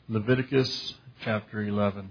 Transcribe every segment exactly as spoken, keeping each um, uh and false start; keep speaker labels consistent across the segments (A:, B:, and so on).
A: Leviticus chapter eleven.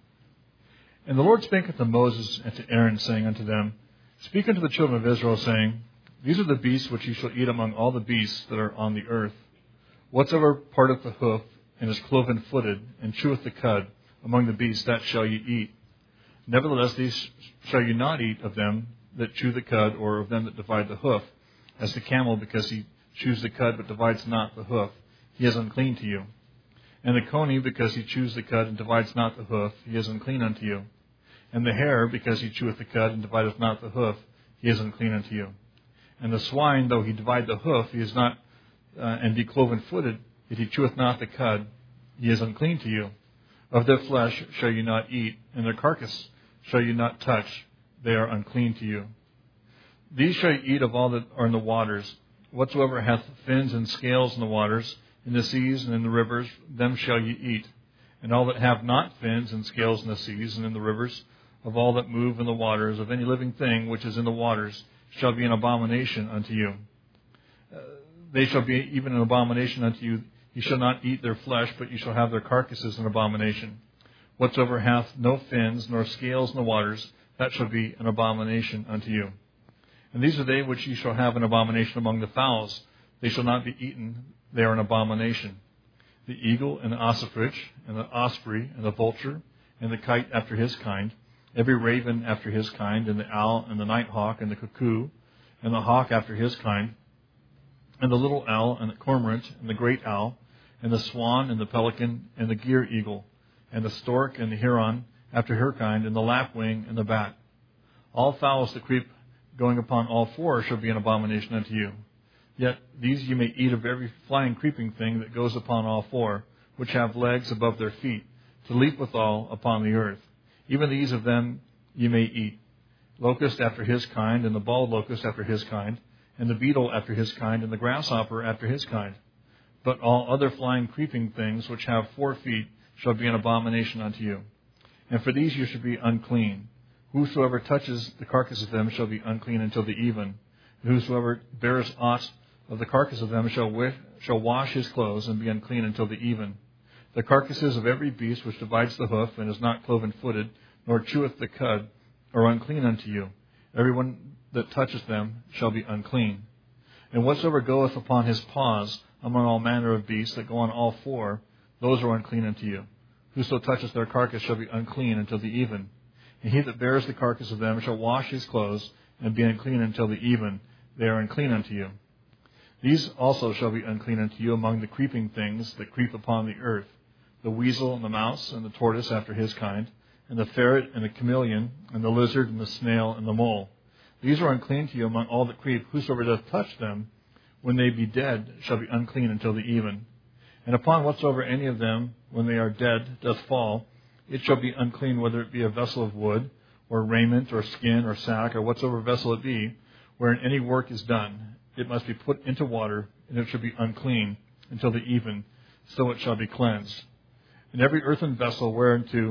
A: And the Lord spake unto Moses and to Aaron, saying unto them, Speak unto the children of Israel, saying, These are the beasts which ye shall eat among all the beasts that are on the earth. Whatsoever parteth the hoof, and is cloven footed, and cheweth the cud, among the beasts, that shall ye eat. Nevertheless, these shall ye not eat of them that chew the cud, or of them that divide the hoof, as the camel, because he chews the cud, but divides not the hoof, he is unclean to you. And the coney, because he chews the cud, and divides not the hoof, he is unclean unto you. And the hare, because he cheweth the cud, and divideth not the hoof, he is unclean unto you. And the swine, though he divide the hoof, he is not, uh, and be cloven footed, yet he cheweth not the cud, he is unclean to you. Of their flesh shall you not eat, and their carcass shall you not touch, they are unclean to you. These shall ye eat of all that are in the waters. Whatsoever hath fins and scales in the waters, in the seas and in the rivers, them shall ye eat. And all that have not fins and scales in the seas and in the rivers, of all that move in the waters, of any living thing which is in the waters, shall be an abomination unto you. Uh, they shall be even an abomination unto you. Ye shall not eat their flesh, but ye shall have their carcasses an abomination. Whatsoever hath no fins nor scales in the waters, that shall be an abomination unto you. And these are they which ye shall have an abomination among the fowls. They shall not be eaten, they are an abomination. The eagle and the ossifrage, and the osprey, and the vulture, and the kite after his kind, every raven after his kind, and the owl, and the nighthawk, and the cuckoo, and the hawk after his kind, and the little owl, and the cormorant, and the great owl, and the swan, and the pelican, and the gier eagle, and the stork, and the heron after her kind, and the lapwing, and the bat. All fowls that creep going upon all four shall be an abomination unto you. Yet these you may eat of every flying creeping thing that goes upon all four, which have legs above their feet, to leap withal upon the earth. Even these of them ye may eat. Locust after his kind, and the bald locust after his kind, and the beetle after his kind, and the grasshopper after his kind. But all other flying creeping things which have four feet shall be an abomination unto you. And for these you shall be unclean. Whosoever touches the carcass of them shall be unclean until the even. And whosoever bears aught of the carcass of them shall wish, shall wash his clothes and be unclean until the even. The carcasses of every beast which divides the hoof and is not cloven-footed, nor cheweth the cud, are unclean unto you. Every one that toucheth them shall be unclean. And whatsoever goeth upon his paws among all manner of beasts that go on all four, those are unclean unto you. Whoso toucheth their carcass shall be unclean until the even. And he that bears the carcass of them shall wash his clothes and be unclean until the even. They are unclean unto you. These also shall be unclean unto you among the creeping things that creep upon the earth, the weasel and the mouse and the tortoise after his kind, and the ferret and the chameleon, and the lizard and the snail and the mole. These are unclean to you among all that creep. Whosoever doth touch them, when they be dead, shall be unclean until the even. And upon whatsoever any of them, when they are dead, doth fall, it shall be unclean, whether it be a vessel of wood, or raiment, or skin, or sack, or whatsoever vessel it be, wherein any work is done. It must be put into water, and it shall be unclean until the even, so it shall be cleansed. And every earthen vessel whereunto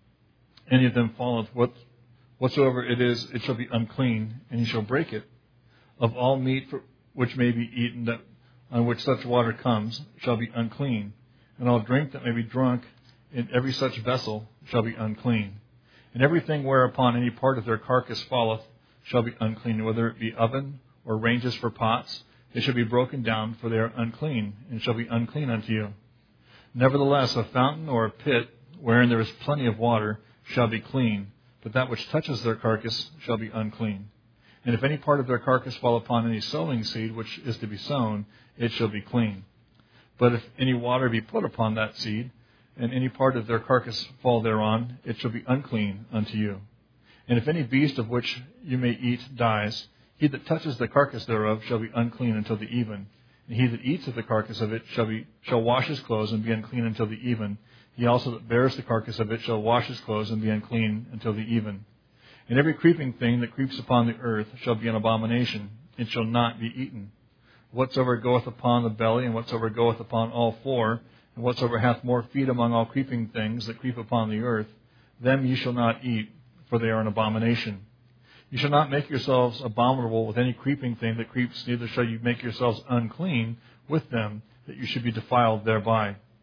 A: any of them falleth, what, whatsoever it is, it shall be unclean, and he shall break it. Of all meat for, which may be eaten, that on which such water comes, shall be unclean. And all drink that may be drunk in every such vessel shall be unclean. And everything whereupon any part of their carcass falleth shall be unclean, whether it be oven or ranges for pots, they shall be broken down, for they are unclean, and shall be unclean unto you. Nevertheless, a fountain or a pit, wherein there is plenty of water, shall be clean, but that which touches their carcass shall be unclean. And if any part of their carcass fall upon any sowing seed which is to be sown, it shall be clean. But if any water be put upon that seed, and any part of their carcass fall thereon, it shall be unclean unto you. And if any beast of which you may eat dies, he that touches the carcass thereof shall be unclean until the even. And he that eats of the carcass of it shall be shall wash his clothes and be unclean until the even. He also that bears the carcass of it shall wash his clothes and be unclean until the even. And every creeping thing that creeps upon the earth shall be an abomination. It shall not be eaten. Whatsoever goeth upon the belly, and whatsoever goeth upon all four, and whatsoever hath more feet among all creeping things that creep upon the earth, them ye shall not eat, for they are an abomination. You shall not make yourselves abominable with any creeping thing that creeps, neither shall you make yourselves unclean with them, that you should be defiled thereby.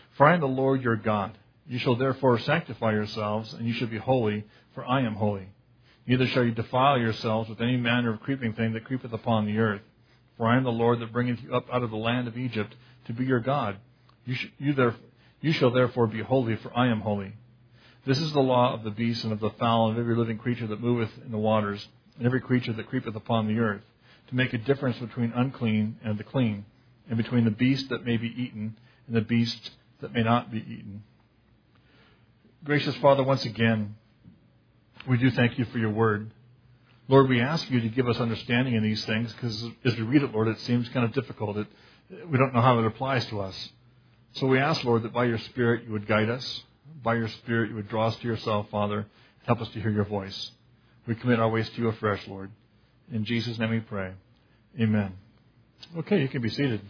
A: For I am the Lord your God. You shall therefore sanctify yourselves, and you shall be holy, for I am holy. Neither shall you defile yourselves with any manner of creeping thing that creepeth upon the earth. For I am the Lord that bringeth you up out of the land of Egypt to be your God. You, sh- you, there- you shall therefore be holy, for I am holy. This is the law of the beast and of the fowl and of every living creature that moveth in the waters, and every creature that creepeth upon the earth, to make a difference between unclean and the clean, and between the beast that may be eaten and the beast that may not be eaten. Gracious Father, once again, we do thank you for your word. Lord, we ask you to give us understanding in these things, because as we read it, Lord, it seems kind of difficult. It, we don't know how it applies to us. So we ask, Lord, that by your Spirit you would guide us. By your Spirit you would draw us to yourself, Father. Help us to hear your voice. We commit our ways to you afresh, Lord. In Jesus' name we pray. Amen. Okay, you can be seated.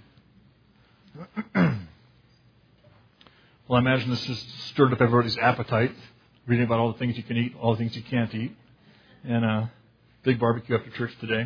A: Well, I imagine this just stirred up everybody's appetite, reading about all the things you can eat, all the things you can't eat, and a big barbecue after church today.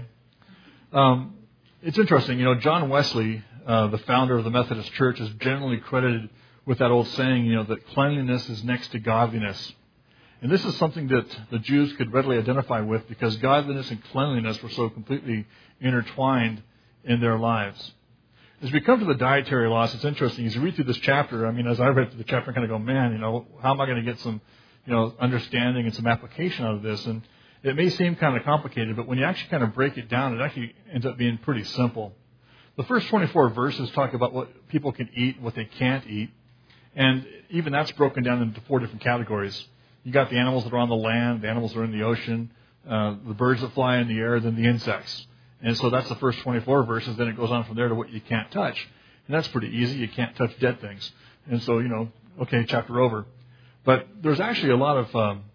A: Um, it's interesting, you know, John Wesley, uh, the founder of the Methodist Church, is generally credited with that old saying, you know, that cleanliness is next to godliness. And this is something that the Jews could readily identify with, because godliness and cleanliness were so completely intertwined in their lives. As we come to the dietary laws, it's interesting. As you read through this chapter, I mean, as I read through the chapter, I kind of go, man, you know, how am I going to get some, you know, understanding and some application out of this? And it may seem kind of complicated, but when you actually kind of break it down, it actually ends up being pretty simple. The first twenty-four verses talk about what people can eat, what they can't eat. And even that's broken down into four different categories. You got the animals that are on the land, the animals that are in the ocean, uh, the birds that fly in the air, then the insects. And so that's the first twenty-four verses. Then it goes on from there to what you can't touch. And that's pretty easy. You can't touch dead things. And so, you know, okay, chapter over. But there's actually a lot of um,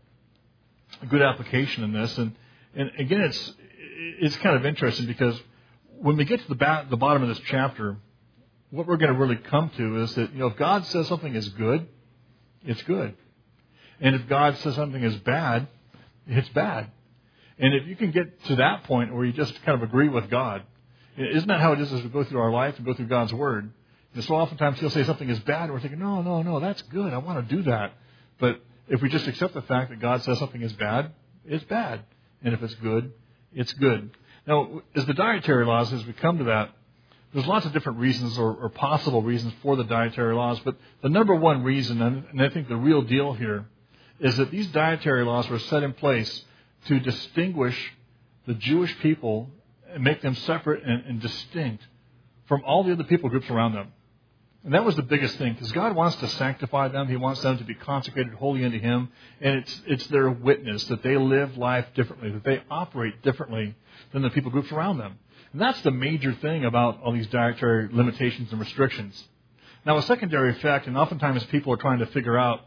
A: good application in this. And, and again, it's it's kind of interesting, because when we get to the, ba- the bottom of this chapter, what we're going to really come to is that, you know, if God says something is good, it's good. And if God says something is bad, it's bad. And if you can get to that point where you just kind of agree with God, isn't that how it is as we go through our life and go through God's Word? And so oftentimes He'll say something is bad, and we're thinking, no, no, no, that's good. I want to do that. But if we just accept the fact that God says something is bad, it's bad. And if it's good, it's good. Now, as the dietary laws, as we come to that, there's lots of different reasons or, or possible reasons for the dietary laws. But the number one reason, and, and I think the real deal here, is that these dietary laws were set in place to distinguish the Jewish people and make them separate and, and distinct from all the other people groups around them. And that was the biggest thing, because God wants to sanctify them. He wants them to be consecrated wholly unto Him. And it's it's their witness that they live life differently, that they operate differently than the people groups around them. And that's the major thing about all these dietary limitations and restrictions. Now, a secondary effect, and oftentimes people are trying to figure out,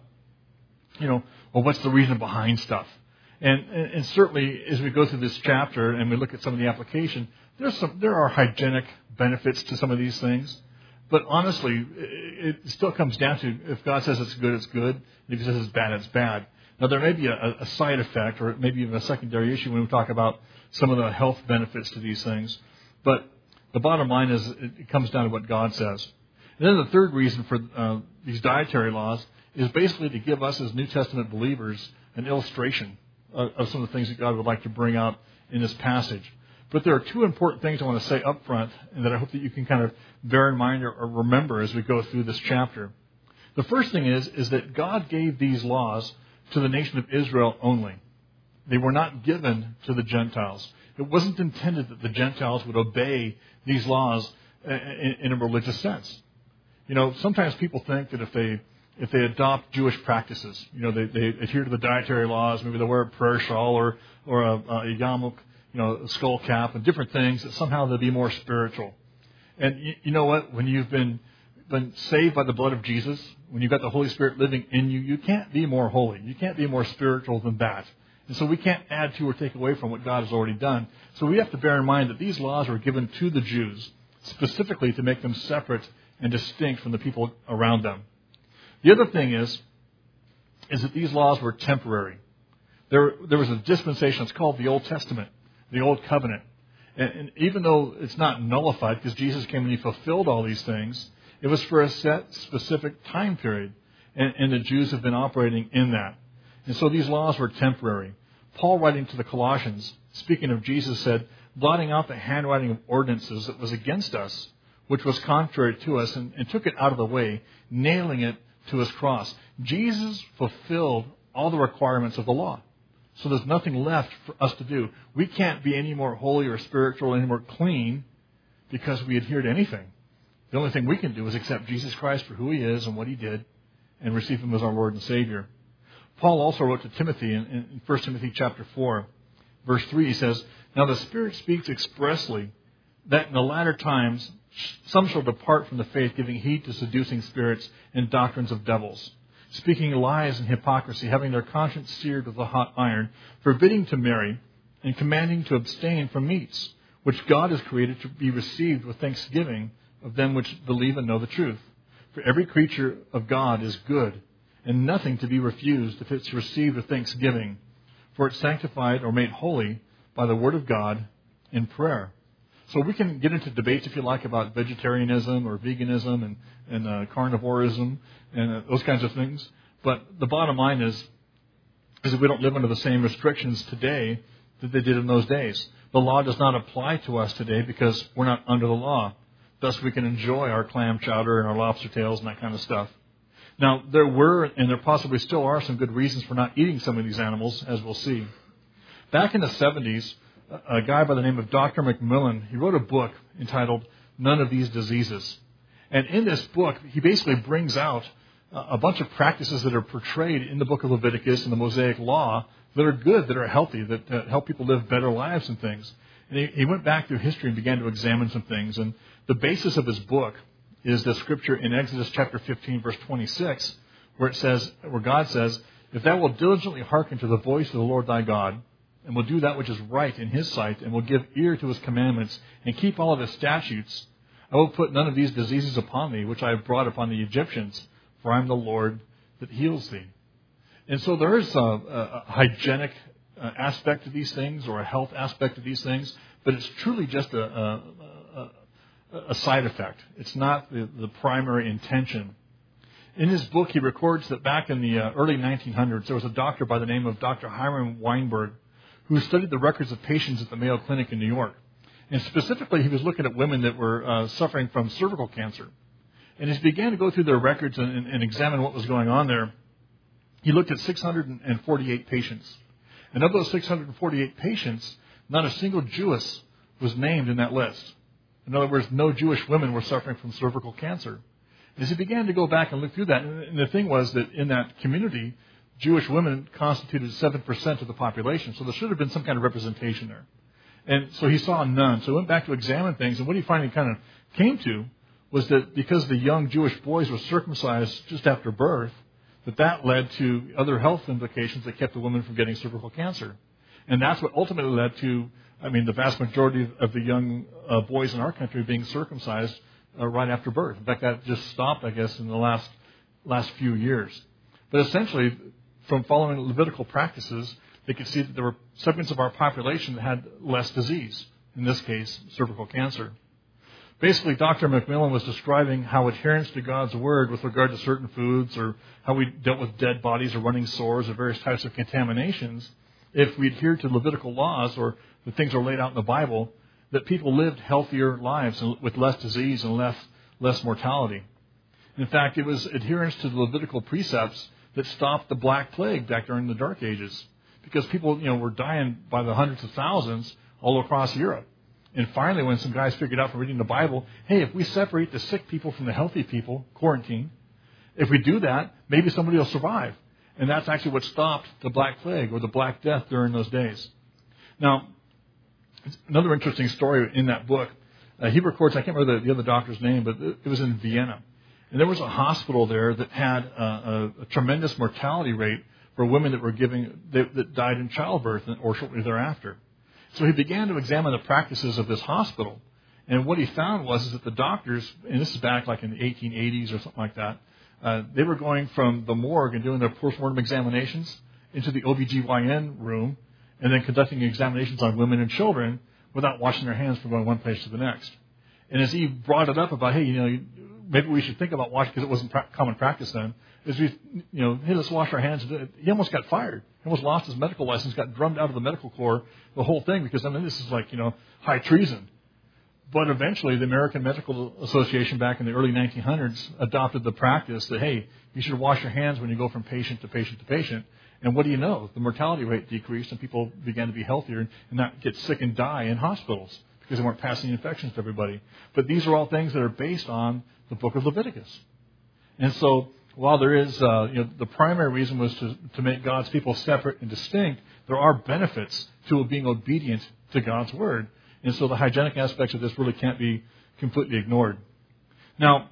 A: you know, well, what's the reason behind stuff? And, and, and certainly, as we go through this chapter and we look at some of the application, there's some, there are hygienic benefits to some of these things. But honestly, it, it still comes down to, if God says it's good, it's good. And if He says it's bad, it's bad. Now, there may be a, a side effect, or maybe even a secondary issue when we talk about some of the health benefits to these things. But the bottom line is, it, it comes down to what God says. And then the third reason for uh, these dietary laws is basically to give us as New Testament believers an illustration of, of some of the things that God would like to bring out in this passage. But there are two important things I want to say up front, and that I hope that you can kind of bear in mind or, or remember as we go through this chapter. The first thing is, is that God gave these laws to the nation of Israel only. They were not given to the Gentiles. It wasn't intended that the Gentiles would obey these laws in, in a religious sense. You know, sometimes people think that if they if they adopt Jewish practices, you know, they, they adhere to the dietary laws, maybe they wear a prayer shawl or or a, a yarmulke, you know, a skull cap and different things, that somehow they'll be more spiritual. And you, you know what? When you've been been saved by the blood of Jesus, when you've got the Holy Spirit living in you, you can't be more holy. You can't be more spiritual than that. And so we can't add to or take away from what God has already done. So we have to bear in mind that these laws were given to the Jews specifically to make them separate and distinct from the people around them. The other thing is, is that these laws were temporary. There, there was a dispensation. It's called the Old Testament, the Old Covenant. And, and even though it's not nullified, because Jesus came and He fulfilled all these things, It was for a set, specific time period, and, and the Jews have been operating in that. And so these laws were temporary. Paul, writing to the Colossians, speaking of Jesus, said, blotting out the handwriting of ordinances that was against us, which was contrary to us, and, and took it out of the way, nailing it to his cross. Jesus fulfilled all the requirements of the law. So there's nothing left for us to do. We can't be any more holy or spiritual, any more clean, because we adhere to anything. The only thing we can do is accept Jesus Christ for who he is and what he did, and receive him as our Lord and Savior. Paul also wrote to Timothy in, in First Timothy chapter four, verse three, he says, now the Spirit speaks expressly that in the latter times some shall depart from the faith, giving heed to seducing spirits and doctrines of devils, speaking lies and hypocrisy, having their conscience seared with a hot iron, forbidding to marry, and commanding to abstain from meats, which God has created to be received with thanksgiving of them which believe and know the truth. For every creature of God is good, and nothing to be refused if it's received with thanksgiving, for it's sanctified or made holy by the word of God in prayer. So we can get into debates, if you like, about vegetarianism or veganism and, and uh, carnivorism and uh, those kinds of things. But the bottom line is, is that we don't live under the same restrictions today that they did in those days. The law does not apply to us today because we're not under the law. Thus, we can enjoy our clam chowder and our lobster tails and that kind of stuff. Now, there were, and there possibly still are, some good reasons for not eating some of these animals, as we'll see. Back in the seventies, a guy by the name of Doctor McMillan, he wrote a book entitled None of These Diseases. And in this book, he basically brings out a bunch of practices that are portrayed in the book of Leviticus and the Mosaic Law that are good, that are healthy, that uh, help people live better lives and things. And he, he went back through history and began to examine some things. And the basis of his book is the scripture in Exodus chapter fifteen, verse twenty-six, where it says, where God says, if thou wilt diligently hearken to the voice of the Lord thy God, and will do that which is right in his sight, and will give ear to his commandments, and keep all of his statutes, I will put none of these diseases upon thee, which I have brought upon the Egyptians, for I am the Lord that heals thee. And so there is a, a hygienic uh, aspect to these things, or a health aspect to these things, but it's truly just a, a, a, a side effect. It's not the, the primary intention. In his book, he records that back in the uh, early nineteen hundreds, there was a doctor by the name of Doctor Hiram Weinberg, who studied the records of patients at the Mayo Clinic in New York. And specifically, he was looking at women that were uh, suffering from cervical cancer. And as he began to go through their records and, and, and examine what was going on there, he looked at six hundred forty-eight patients. And of those six hundred forty-eight patients, not a single Jewess was named in that list. In other words, no Jewish women were suffering from cervical cancer. As he began to go back and look through that, and the thing was that in that community, Jewish women constituted seven percent of the population, so there should have been some kind of representation there. And so he saw none. So he went back to examine things, and what he finally kind of came to was that because the young Jewish boys were circumcised just after birth, that that led to other health implications that kept the women from getting cervical cancer. And that's what ultimately led to, I mean, the vast majority of the young uh, boys in our country being circumcised uh, right after birth. In fact, that just stopped, I guess, in the last last few years. But essentially, from following Levitical practices, they could see that there were segments of our population that had less disease, in this case, cervical cancer. Basically, Doctor McMillan was describing how adherence to God's Word with regard to certain foods, or how we dealt with dead bodies or running sores or various types of contaminations, if we adhered to Levitical laws or the things are laid out in the Bible, that people lived healthier lives and with less disease and less, less mortality. In fact, it was adherence to the Levitical precepts that stopped the Black Plague back during the Dark Ages, because people, you know, were dying by the hundreds of thousands all across Europe. And finally, when some guys figured out from reading the Bible, hey, if we separate the sick people from the healthy people, quarantine, if we do that, maybe somebody will survive. And that's actually what stopped the Black Plague or the Black Death during those days. Now, another interesting story in that book, uh, he records, I can't remember the, the other doctor's name, but it was in Vienna. And there was a hospital there that had a, a, a tremendous mortality rate for women that were giving, that, that died in childbirth or shortly thereafter. So he began to examine the practices of this hospital. And what he found was is that the doctors, and this is back like in the eighteen eighties or something like that, uh, they were going from the morgue and doing their postmortem examinations into the O B G Y N room and then conducting examinations on women and children without washing their hands from going one place to the next. And as he brought it up about, hey, you know, maybe we should think about washing, because it wasn't pra- common practice then, is we, you know, hey, let's wash our hands. He almost got fired. He almost lost his medical license, got drummed out of the medical corps, the whole thing, because, I mean, this is like, you know, high treason. But eventually, the American Medical Association back in the early nineteen hundreds adopted the practice that, hey, you should wash your hands when you go from patient to patient to patient. And what do you know? The mortality rate decreased and people began to be healthier and not get sick and die in hospitals because they weren't passing infections to everybody. But these are all things that are based on the book of Leviticus. And so while there is, uh, you know, the primary reason was to, to make God's people separate and distinct, there are benefits to being obedient to God's word. And so the hygienic aspects of this really can't be completely ignored. Now,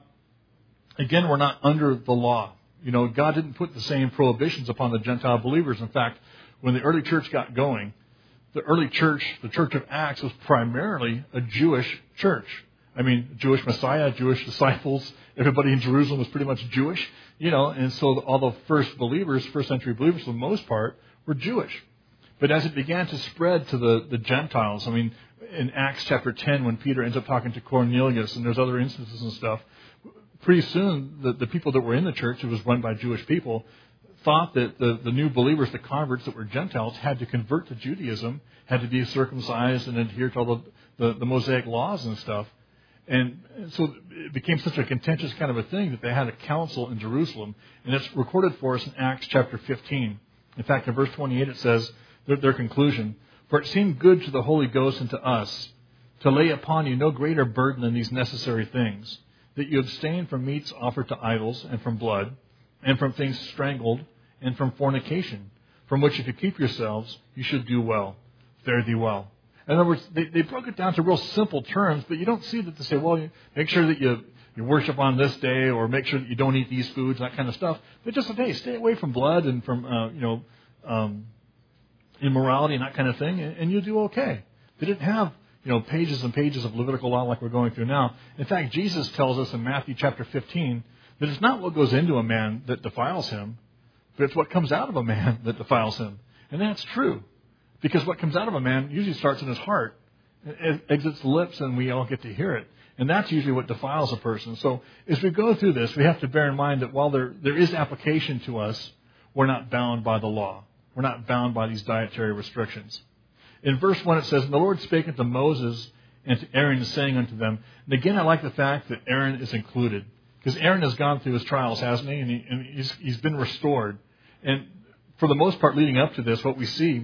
A: again, we're not under the law. You know, God didn't put the same prohibitions upon the Gentile believers. In fact, when the early church got going, the early church, the church of Acts, was primarily a Jewish church. I mean, Jewish Messiah, Jewish disciples, everybody in Jerusalem was pretty much Jewish, you know, and so all the first believers, first century believers for the most part, were Jewish. But as it began to spread to the, the Gentiles, I mean, in Acts chapter ten, when Peter ends up talking to Cornelius, and there's other instances and stuff, pretty soon the, the people that were in the church, it was run by Jewish people, thought that the, the new believers, the converts that were Gentiles, had to convert to Judaism, had to be circumcised and adhere to all the, the, the Mosaic laws and stuff. And so it became such a contentious kind of a thing that they had a council in Jerusalem. And it's recorded for us in Acts chapter fifteen. In fact, in verse twenty-eight it says, their, their conclusion, "For it seemed good to the Holy Ghost and to us to lay upon you no greater burden than these necessary things, that you abstain from meats offered to idols, and from blood, and from things strangled, and from fornication, from which if you keep yourselves, you should do well. Fare thee well." In other words, they, they broke it down to real simple terms, but you don't see that they say, well, you make sure that you, you worship on this day, or make sure that you don't eat these foods, that kind of stuff. They just said, hey, stay away from blood and from, uh, you know, um, immorality and that kind of thing, and, and you'll do okay. They didn't have, you know, pages and pages of Levitical law like we're going through now. In fact, Jesus tells us in Matthew chapter fifteen that it's not what goes into a man that defiles him, but it's what comes out of a man that defiles him. And that's true. Because what comes out of a man usually starts in his heart. It exits the lips and we all get to hear it. And that's usually what defiles a person. So as we go through this, we have to bear in mind that while there, there is application to us, we're not bound by the law. We're not bound by these dietary restrictions. In verse one it says, "And the Lord spake unto Moses and to Aaron, saying unto them," and again I like the fact that Aaron is included. Because Aaron has gone through his trials, hasn't he? And, he, and he's, he's been restored. And for the most part leading up to this, what we see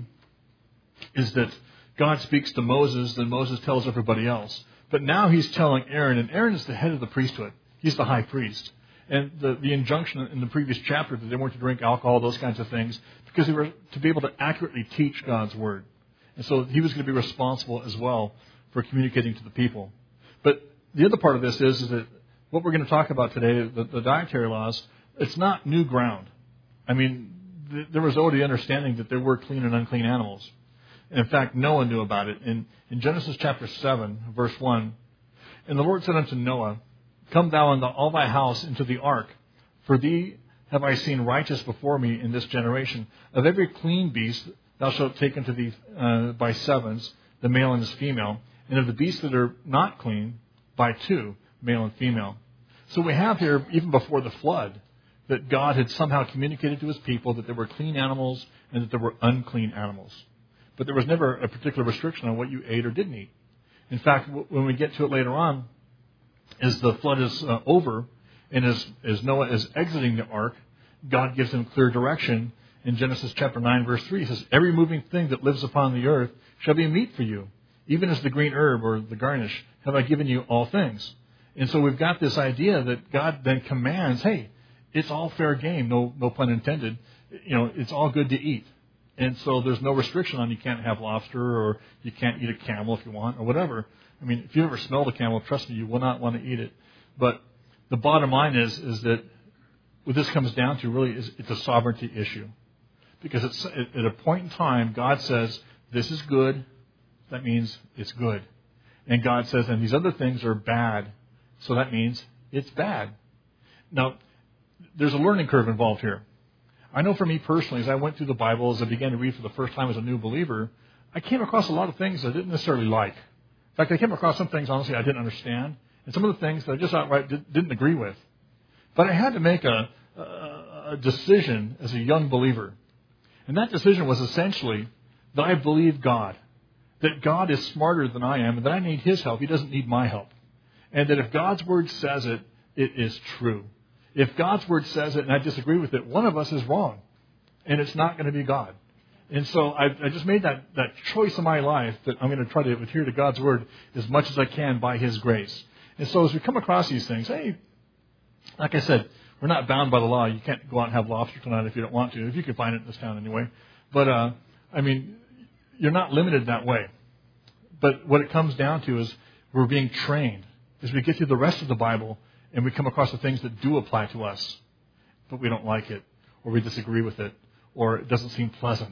A: is that God speaks to Moses, then Moses tells everybody else. But now he's telling Aaron, and Aaron is the head of the priesthood. He's the high priest. And the, the injunction in the previous chapter that they weren't to drink alcohol, those kinds of things, because they were to be able to accurately teach God's word. And so he was going to be responsible as well for communicating to the people. But the other part of this is, is that what we're going to talk about today, the, the dietary laws, it's not new ground. I mean, th- there was already understanding that there were clean and unclean animals. In fact, Noah knew about it. In, in Genesis chapter seven, verse one, "And the Lord said unto Noah, Come thou and all thy house into the ark, for thee have I seen righteous before me in this generation. Of every clean beast thou shalt take unto thee uh, by sevens, the male and his female, and of the beasts that are not clean, by two, male and female." So we have here, even before the flood, that God had somehow communicated to his people that there were clean animals and that there were unclean animals. But there was never a particular restriction on what you ate or didn't eat. In fact, when we get to it later on, as the flood is uh, over, and as, as Noah is exiting the ark, God gives him clear direction. In Genesis chapter nine, verse three, he says, "Every moving thing that lives upon the earth shall be meat for you. Even as the green herb or the garnish have I given you all things." And so we've got this idea that God then commands, hey, it's all fair game, no, no pun intended. You know, it's all good to eat. And so there's no restriction on you can't have lobster or you can't eat a camel if you want or whatever. I mean, if you ever smelled a camel, trust me, you will not want to eat it. But the bottom line is is that what this comes down to really is it's a sovereignty issue. Because it's, at a point in time, God says, this is good. That means it's good. And God says, and these other things are bad. So that means it's bad. Now, there's a learning curve involved here. I know for me personally, as I went through the Bible, as I began to read for the first time as a new believer, I came across a lot of things I didn't necessarily like. In fact, I came across some things, honestly, I didn't understand. and some of the things that I just outright did, didn't agree with. But I had to make a, a, a decision as a young believer. And that decision was essentially that I believe God, that God is smarter than I am, and that I need His help. He doesn't need my help. And that if God's Word says it, it is true. If God's Word says it and I disagree with it, one of us is wrong. And it's not going to be God. And so I, I just made that, that choice in my life that I'm going to try to adhere to God's Word as much as I can by His grace. And so as we come across these things, hey, like I said, we're not bound by the law. You can't go out and have lobster tonight if you don't want to, if you can find it in this town anyway. But, uh, I mean, you're not limited that way. But what it comes down to is we're being trained as we get through the rest of the Bible and we come across the things that do apply to us, but we don't like it, or we disagree with it, or it doesn't seem pleasant.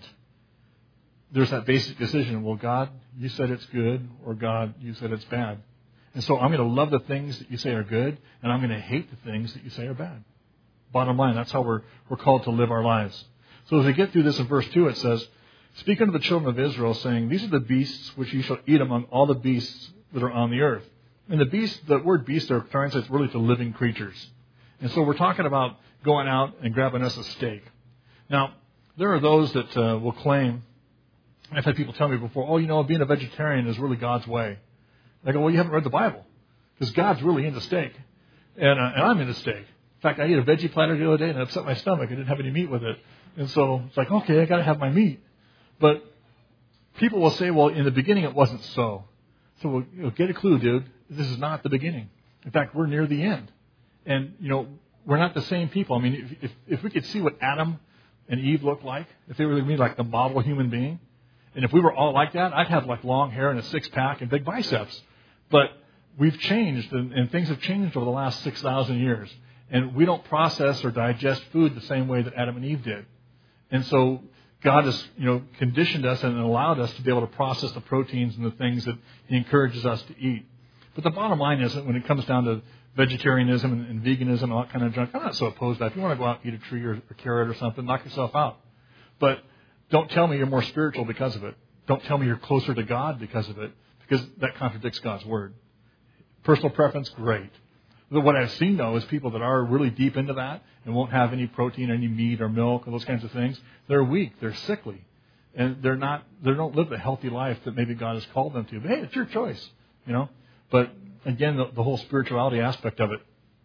A: There's that basic decision. Well, God, you said it's good, or God, you said it's bad. And so I'm going to love the things that you say are good, and I'm going to hate the things that you say are bad. Bottom line, that's how we're, we're called to live our lives. So as we get through this in verse two, it says, "Speak unto the children of Israel, saying, These are the beasts which you shall eat among all the beasts that are on the earth." And the beast, the word beast there translates really to living creatures. And so we're talking about going out and grabbing us a steak. Now, there are those that uh, will claim, I've had people tell me before, oh, you know, being a vegetarian is really God's way. I go, well, you haven't read the Bible, because God's really into steak, and, uh, and I'm into steak. In fact, I ate a veggie platter the other day, and it upset my stomach. I didn't have any meat with it. And so it's like, okay, I got to have my meat. But people will say, well, in the beginning it wasn't so. So we'll, you know, get a clue, dude. This is not the beginning. In fact, we're near the end. And, you know, we're not the same people. I mean, if, if, if we could see what Adam and Eve looked like, if they were really like the model human being, and if we were all like that, I'd have like long hair and a six-pack and big biceps. But we've changed, and, and things have changed over the last six thousand years. And we don't process or digest food the same way that Adam and Eve did. And so God has, you know, conditioned us and allowed us to be able to process the proteins and the things that He encourages us to eat. But the bottom line is that when it comes down to vegetarianism and, and veganism and all that kind of junk, I'm not so opposed to that. If you want to go out and eat a tree or a carrot or something, knock yourself out. But don't tell me you're more spiritual because of it. Don't tell me you're closer to God because of it, because that contradicts God's Word. Personal preference, great. But what I've seen, though, is people that are really deep into that and won't have any protein, any meat or milk or those kinds of things. They're weak. They're sickly. And they're not, they don't live the healthy life that maybe God has called them to. But hey, it's your choice, you know. But again, the, the whole spirituality aspect of it.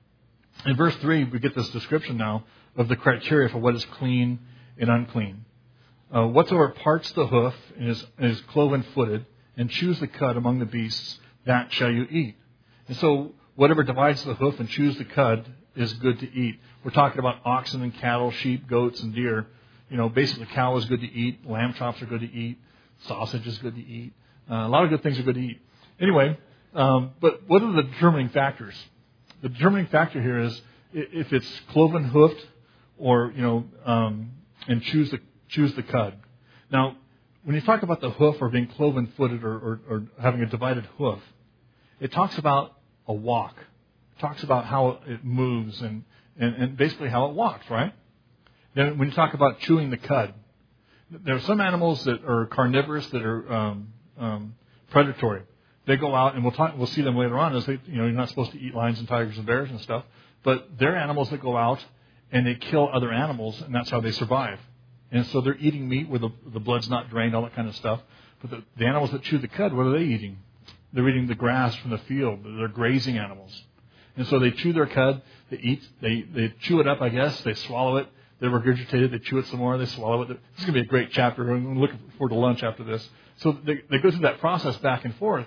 A: In verse three, we get this description now of the criteria for what is clean and unclean. Uh, whatsoever parts the hoof and is, and is cloven-footed, and chews the cud among the beasts, that shall you eat. And so whatever divides the hoof and chews the cud is good to eat. We're talking about oxen and cattle, sheep, goats, and deer. You know, basically cow is good to eat. Lamb chops are good to eat. Sausage is good to eat. Uh, a lot of good things are good to eat. Anyway, um, but what are the determining factors? The determining factor here is if it's cloven hoofed or, you know, um, and chews the chews the cud. Now, when you talk about the hoof or being cloven-footed or, or, or having a divided hoof, it talks about a walk. It talks about how it moves and, and, and basically how it walks, right? Then when you talk about chewing the cud, there are some animals that are carnivorous that are um, um, predatory. They go out, and we'll talk, we'll see them later on. As they, you know, you're not supposed to eat lions and tigers and bears and stuff, but they're animals that go out and they kill other animals, and that's how they survive. And so they're eating meat where the, the blood's not drained, all that kind of stuff. But the, the animals that chew the cud, what are they eating? They're eating the grass from the field. They're grazing animals. And so they chew their cud. They eat. They, they chew it up, I guess. They swallow it. They regurgitate it. They chew it some more. They swallow it. This is going to be a great chapter. I'm looking forward to lunch after this. So they, they go through that process back and forth.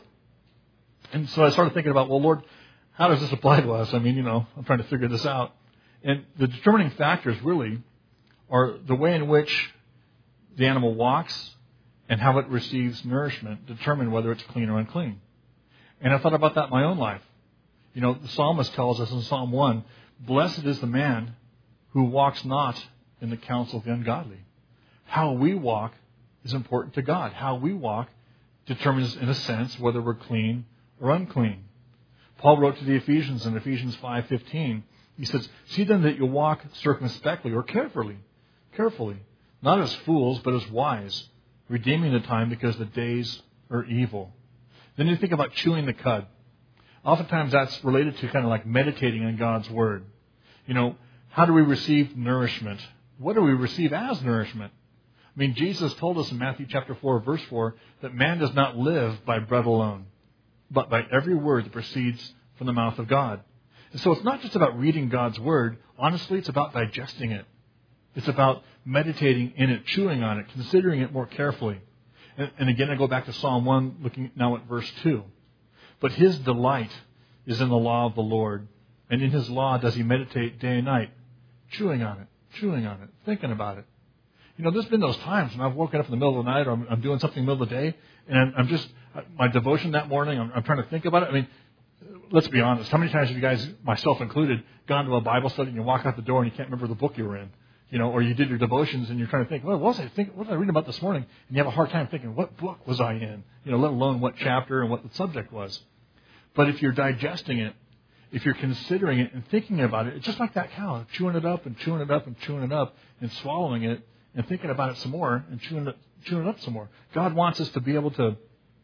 A: And so I started thinking about, well, Lord, how does this apply to us? I mean, you know, I'm trying to figure this out. And the determining factors really are the way in which the animal walks and how it receives nourishment determine whether it's clean or unclean. And I thought about that in my own life. You know, the psalmist tells us in Psalm one, blessed is the man who walks not in the counsel of the ungodly. How we walk is important to God. How we walk determines, in a sense, whether we're clean or unclean. Paul wrote to the Ephesians in Ephesians five fifteen, he says, see then that you walk circumspectly or carefully, carefully, not as fools, but as wise, redeeming the time because the days are evil. Then you think about chewing the cud. Oftentimes that's related to kind of like meditating on God's Word. You know, how do we receive nourishment? What do we receive as nourishment? I mean, Jesus told us in Matthew chapter four, verse four, that man does not live by bread alone, but by every word that proceeds from the mouth of God. And so it's not just about reading God's Word. Honestly, it's about digesting it. It's about meditating in it, chewing on it, considering it more carefully. And, and again, I go back to Psalm one, looking now at verse two. But his delight is in the law of the Lord, and in his law does he meditate day and night, chewing on it, chewing on it, thinking about it. You know, there's been those times when I've woken up in the middle of the night, or I'm, I'm doing something in the middle of the day, and I'm, I'm just, my devotion that morning, I'm, I'm trying to think about it. I mean, let's be honest. How many times have you guys, myself included, gone to a Bible study and you walk out the door and you can't remember the book you were in? You know, or you did your devotions and you're trying to think, well, what was I thinking? What was I reading about this morning? And you have a hard time thinking, what book was I in? You know, let alone what chapter and what the subject was. But if you're digesting it, if you're considering it and thinking about it, it's just like that cow, chewing it up and chewing it up and chewing it up and swallowing it and thinking about it some more and chewing it, chewing it up some more. God wants us to be able to,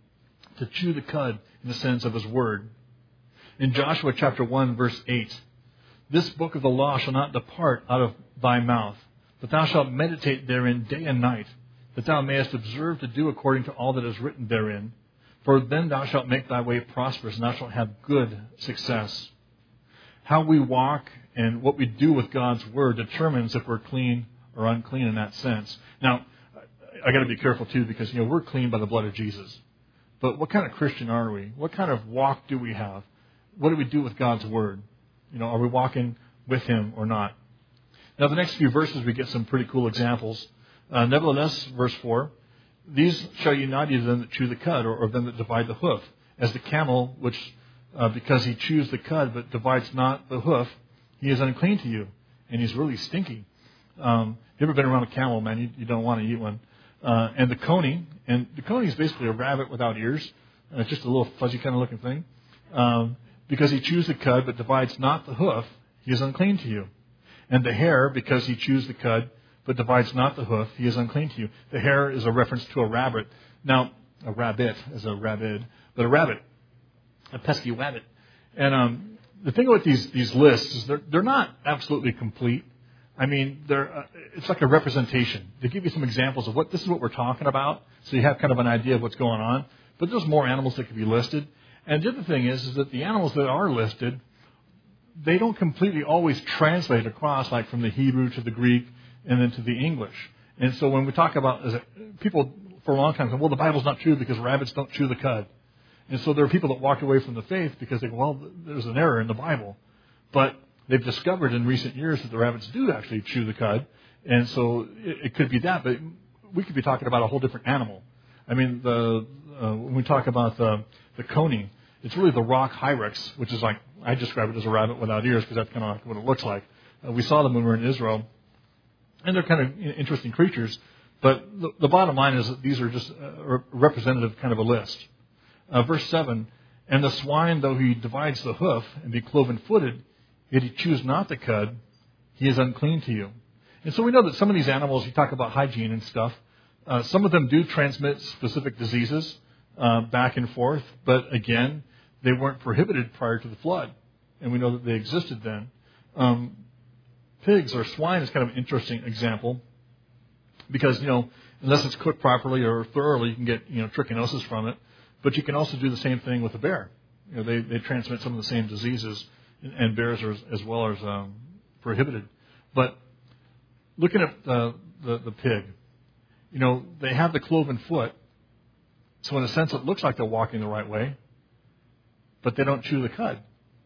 A: to chew the cud in the sense of his word. In Joshua chapter one, verse eight, this book of the law shall not depart out of thy mouth, but thou shalt meditate therein day and night, that thou mayest observe to do according to all that is written therein. For then thou shalt make thy way prosperous, and thou shalt have good success. How we walk and what we do with God's word determines if we're clean or unclean in that sense. Now, I got to be careful too, because you know we're clean by the blood of Jesus. But what kind of Christian are we? What kind of walk do we have? What do we do with God's word? You know, are we walking with him or not? Now, the next few verses, we get some pretty cool examples. Uh, Nevertheless, verse four, these shall ye not eat of them that chew the cud, or of them that divide the hoof, as the camel, which, uh, because he chews the cud, but divides not the hoof, he is unclean to you, and he's really stinky. Um, you ever been around a camel, man? You, you don't want to eat one. Uh, and the coney, and the coney is basically a rabbit without ears. And it's just a little fuzzy kind of looking thing. Um, because he chews the cud, but divides not the hoof, he is unclean to you. And the hare, because he chews the cud, but divides not the hoof, he is unclean to you. The hare is a reference to a rabbit. Now, a rabbit is a rabbit, but a rabbit, a pesky rabbit. And um, the thing with these these lists is they're they're not absolutely complete. I mean, they're uh, it's like a representation. They give you some examples of what this is what we're talking about, so you have kind of an idea of what's going on. But there's more animals that could be listed. And the other thing is, is that the animals that are listed, they don't completely always translate across, like from the Hebrew to the Greek and then to the English. And so when we talk about, as a, people for a long time say, well, the Bible's not true because rabbits don't chew the cud. And so there are people that walk away from the faith because they go, well, there's an error in the Bible. But they've discovered in recent years that the rabbits do actually chew the cud. And so it, it could be that, but we could be talking about a whole different animal. I mean, the uh, when we talk about the, the coney, it's really the rock hyrax, which is like, I describe it as a rabbit without ears because that's kind of like what it looks like. Uh, we saw them when we were in Israel, and they're kind of interesting creatures. But the, the bottom line is that these are just a representative kind of a list. Uh, verse seven, and the swine, though he divides the hoof and be cloven-footed, yet he chews not the cud, he is unclean to you. And so we know that some of these animals, you talk about hygiene and stuff, uh, some of them do transmit specific diseases uh, back and forth, but again, they weren't prohibited prior to the flood, and we know that they existed then. Um, pigs or swine is kind of an interesting example because, you know, unless it's cooked properly or thoroughly, you can get, you know, trichinosis from it. But you can also do the same thing with a bear. You know, they, they transmit some of the same diseases, and, and bears are as, as well as um, prohibited. But looking at the, the, the pig, you know, they have the cloven foot, so in a sense it looks like they're walking the right way, but they don't chew the cud.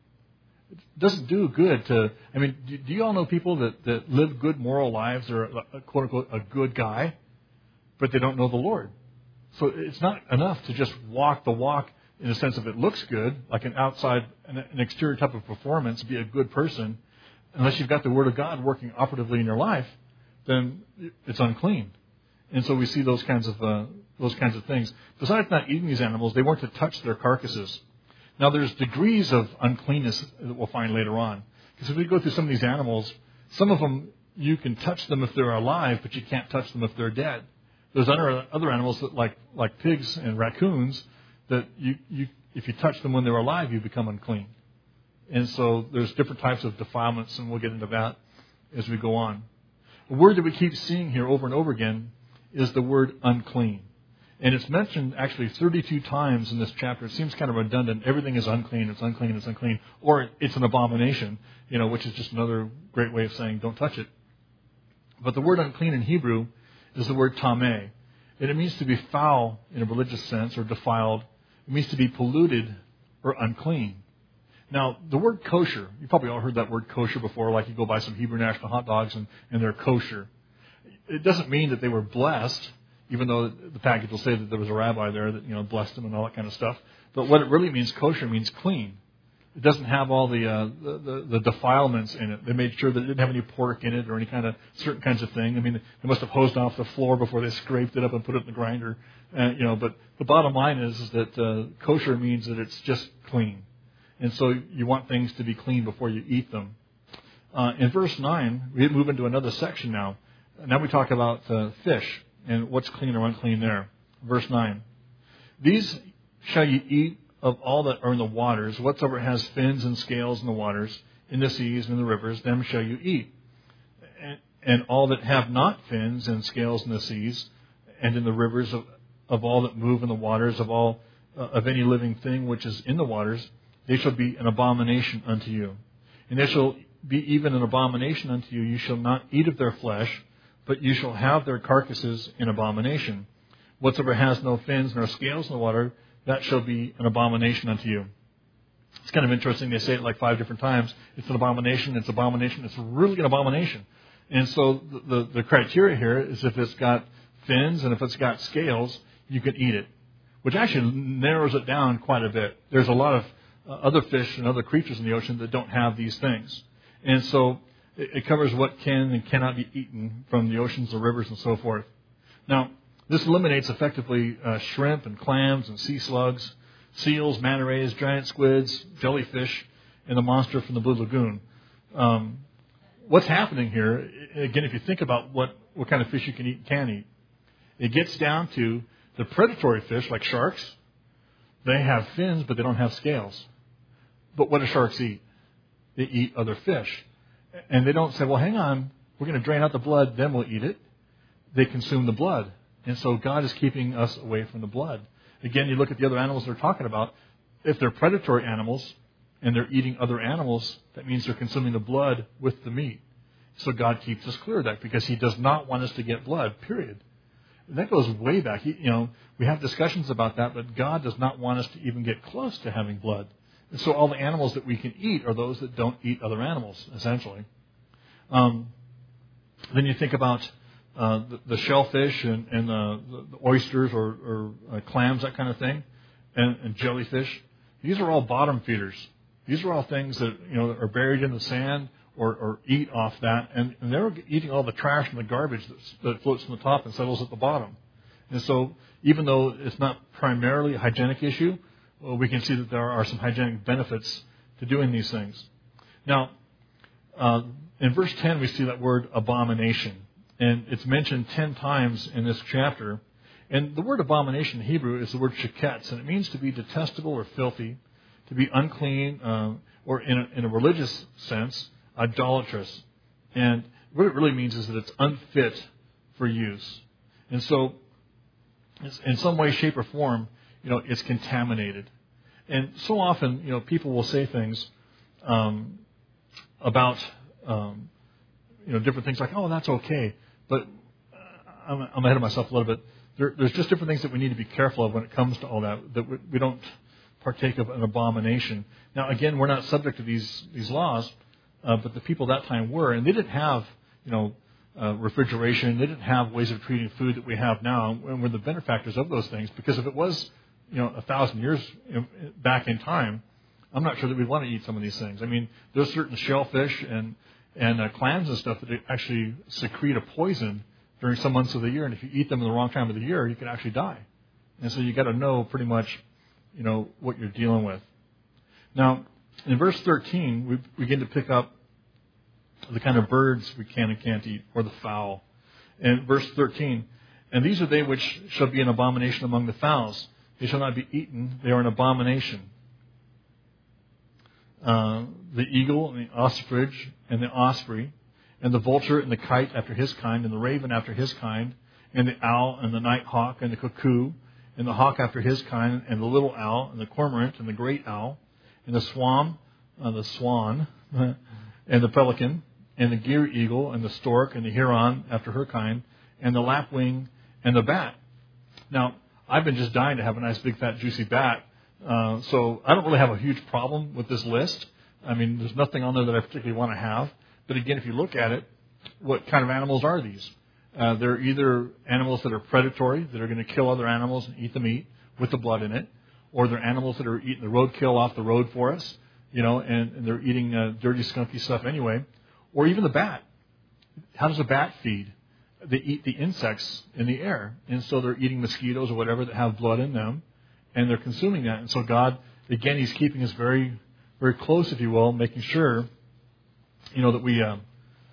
A: It doesn't do good to, I mean, do, do you all know people that, that live good moral lives or, a, quote unquote, a good guy, but they don't know the Lord? So it's not enough to just walk the walk in the sense of it looks good, like an outside, an, an exterior type of performance, be a good person. Unless you've got the Word of God working operatively in your life, then it's unclean. And so we see those kinds of uh, those kinds of things. Besides not eating these animals, they weren't to touch their carcasses. Now, there's degrees of uncleanness that we'll find later on. Because if we go through some of these animals, some of them, you can touch them if they're alive, but you can't touch them if they're dead. There's other other animals that, like like pigs and raccoons, that you, you if you touch them when they're alive, you become unclean. And so there's different types of defilements, and we'll get into that as we go on. The word that we keep seeing here over and over again is the word unclean. And it's mentioned actually thirty-two times in this chapter. It seems kind of redundant. Everything is unclean, it's unclean, it's unclean. Or it's an abomination, you know, which is just another great way of saying don't touch it. But the word unclean in Hebrew is the word tameh. And it means to be foul in a religious sense or defiled. It means to be polluted or unclean. Now, the word kosher, you probably all heard that word kosher before, like you go buy some Hebrew National hot dogs and, and they're kosher. It doesn't mean that they were blessed, even though the package will say that there was a rabbi there that, you know, blessed them and all that kind of stuff. But what it really means, kosher, means clean. It doesn't have all the, uh, the, the, the defilements in it. They made sure that it didn't have any pork in it or any kind of certain kinds of thing. I mean, they must have hosed off the floor before they scraped it up and put it in the grinder. Uh, you know, but the bottom line is, is that uh, kosher means that it's just clean. And so you want things to be clean before you eat them. Uh, in verse nine, we move into another section now. Now we talk about uh, fish and what's clean or unclean there. Verse nine. These shall you eat of all that are in the waters, whatsoever has fins and scales in the waters, in the seas and in the rivers, them shall you eat. And, and all that have not fins and scales in the seas and in the rivers, of, of all that move in the waters, of all uh, of any living thing which is in the waters, they shall be an abomination unto you. And they shall be even an abomination unto you. You shall not eat of their flesh, but you shall have their carcasses in abomination. Whatsoever has no fins nor scales in the water, that shall be an abomination unto you. It's kind of interesting. They say it like five different times. It's an abomination. It's abomination. It's really an abomination. And so the, the, the criteria here is if it's got fins and if it's got scales, you can eat it, which actually narrows it down quite a bit. There's a lot of uh, other fish and other creatures in the ocean that don't have these things. And so it, it covers what can and cannot be eaten from the oceans, the rivers, and so forth. Now, this eliminates effectively uh, shrimp and clams and sea slugs, seals, manta rays, giant squids, jellyfish, and the monster from the Blue Lagoon. Um, what's happening here, again, if you think about what, what kind of fish you can eat and can't eat, it gets down to the predatory fish like sharks. They have fins, but they don't have scales. But what do sharks eat? They eat other fish. And they don't say, well, hang on, we're going to drain out the blood, then we'll eat it. They consume the blood. And so God is keeping us away from the blood. Again, you look at the other animals they're talking about. If they're predatory animals and they're eating other animals, that means they're consuming the blood with the meat. So God keeps us clear of that because He does not want us to get blood, period. And that goes way back. He, you know, we have discussions about that, but God does not want us to even get close to having blood. And so all the animals that we can eat are those that don't eat other animals, essentially. Um, then you think about Uh, the, the shellfish and, and uh, the, the oysters or, or uh, clams, that kind of thing, and, and jellyfish. These are all bottom feeders. These are all things that, you know, are buried in the sand or, or eat off that, and, and they're eating all the trash and the garbage that's, that floats from the top and settles at the bottom. And so, even though it's not primarily a hygienic issue, well, we can see that there are some hygienic benefits to doing these things. Now, uh, in verse ten, we see that word abomination. And it's mentioned ten times in this chapter. And the word abomination in Hebrew is the word sheketz, and it means to be detestable or filthy, to be unclean, uh, or in a, in a religious sense, idolatrous. And what it really means is that it's unfit for use. And so, it's, in some way, shape, or form, you know, it's contaminated. And so often, you know, people will say things um, about, um, you know, different things like, oh, that's okay. But I'm, I'm ahead of myself a little bit. There, there's just different things that we need to be careful of when it comes to all that, that we, we don't partake of an abomination. Now, again, we're not subject to these these laws, uh, but the people that time were, and they didn't have, you know, uh, refrigeration. They didn't have ways of treating food that we have now, and we're the benefactors of those things. Because if it was, you know, a thousand years back in time, I'm not sure that we'd want to eat some of these things. I mean, there's certain shellfish and And uh, clams and stuff that actually secrete a poison during some months of the year. And if you eat them in the wrong time of the year, you can actually die. And so you got to know pretty much, you know, what you're dealing with. Now, in verse thirteen, we begin to pick up the kind of birds we can and can't eat, or the fowl. And verse thirteen, and these are they which shall be an abomination among the fowls. They shall not be eaten. They are an abomination. Uh, the eagle and the ostrich and the osprey, and the vulture and the kite after his kind, and the raven after his kind, and the owl and the night hawk and the cuckoo, and the hawk after his kind, and the little owl, and the cormorant and the great owl, and the swan, uh, the swan, and the pelican, and the gear eagle, and the stork, and the heron after her kind, and the lapwing, and the bat. Now, I've been just dying to have a nice big fat juicy bat, uh, so I don't really have a huge problem with this list. I mean, there's nothing on there that I particularly want to have. But again, if you look at it, what kind of animals are these? Uh, they're either animals that are predatory, that are going to kill other animals and eat the meat with the blood in it, or they're animals that are eating the roadkill off the road for us, you know, and, and they're eating uh, dirty, skunky stuff anyway. Or even the bat. How does a bat feed? They eat the insects in the air, and so they're eating mosquitoes or whatever that have blood in them, and they're consuming that. And so God, again, He's keeping us very, very close, if you will, making sure, you know, that we uh,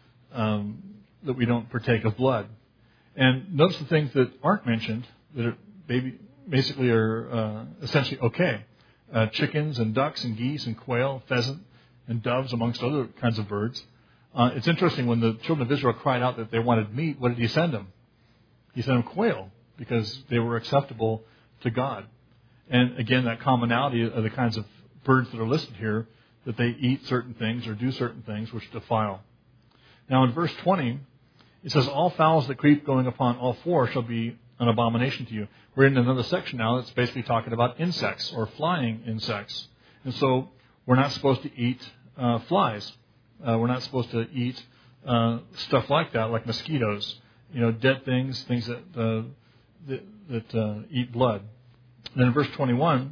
A: um, that we don't partake of blood. And notice the things that aren't mentioned that are maybe, basically are uh, essentially okay: uh, chickens and ducks and geese and quail, pheasant and doves, amongst other kinds of birds. Uh, it's interesting, when the children of Israel cried out that they wanted meat, what did He send them? He sent them quail, because they were acceptable to God. And again, that commonality of the kinds of birds that are listed here, that they eat certain things or do certain things which defile. Now in verse twenty, it says, all fowls that creep going upon all four shall be an abomination to you. We're in another section now that's basically talking about insects or flying insects. And so we're not supposed to eat uh, flies. Uh, we're not supposed to eat uh, stuff like that, like mosquitoes, you know, dead things, things that uh, that, that uh, eat blood. And then in verse twenty-one,